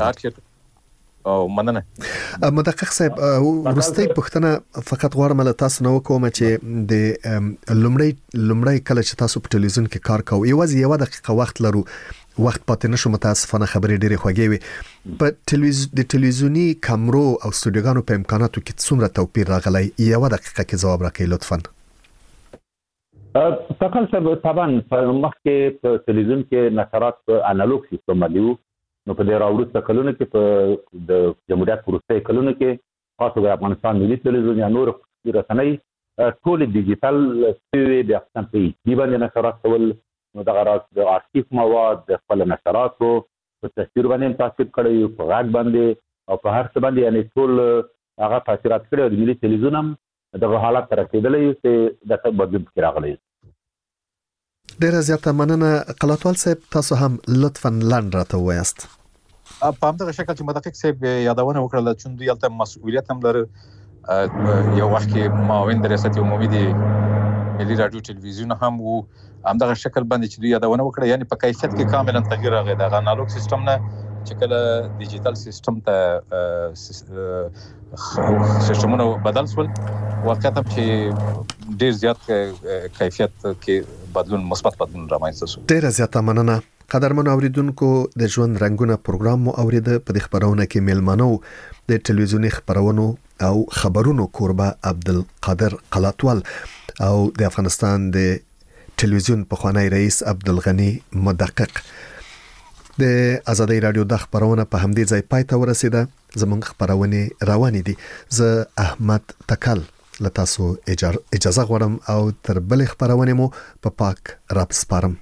او مننه مدقق صاحب ورستۍ پښتنه فقط غواړم له تاسو نو کوم چې د لومړی کله چې تاسو په ټلویزیون کې کار کوئ یو دقیقه وخت لرو وخت پاتې نشو متاسفانه خبرې ډېرې خوږې وي په د ټلویزیونی کامرو او استودیوګانو په امکاناتو کې څومره توپیر راغلی یو دقیقه کې جواب راکړئ لطفاً تکل سب طبعا په مخکې په ټلویزیون کې نشرات په انالوګ سیستم باندې نو په ډیر وروسته کلونو کې په د جمهوریت وروسته کلونو کې خاصه د افغانستان ملي ټلویزیون یا نور رسنۍ ټول ډیجیټل سوي د افغانستان په باندې نشرات کول نو دا راز د ارشیف مواد د خپل نشراتو په تصویر باندې تاثیر کړی په غږ باندې او په هر څه باندې یعنی ټول هغه تاثیرات کړی د ملي ټلویزیون هم دغه حالت تر رسیدلې چې د بدلون کې راغلی ډیره زیاته مننه قلاتوال صاحب تاسو هم لطفاً لاند راته وایاست په همدغه شکل چې مدقق صاحب یادونه وکړه چې دوی البته مسؤلیت هم لري یو وخت کې معاون د ریاست عمومي د ملي رادیو ټلویزیون هم وو همدغه شکل باندې چې دوی یادونه وکړه یعنی په کیفیت کې کاملا تغییر راغی د انالوګ سیستم نه چې کله ډیجیټل سیستم ته سیستمونه بدل شول واقعا چې ډیر زیات کیفیت کې بدلون مثبت بدلون رامنځته شو. ډیر زیاته مننه. قدرمن اوریدونکو د ژوند رنگونه پروګرام مو اوریده. په دې خبرونه کې میلمنو د ټلویزیونی خبرونو او خبرونو کوربه عبدالقادر قلاتوال او د افغانستان د ټلویزیون پخوانی رئیس عبدالغنی مدقق. د آزادۍ رادیو د خبرونه په همدې ځای پای ته ورسیده. زمونږ خبرونه روانې دي. زه احمد تکل لتاسو اجازه غواړم او تر بل خبرونه مو په پاک رب سپارم.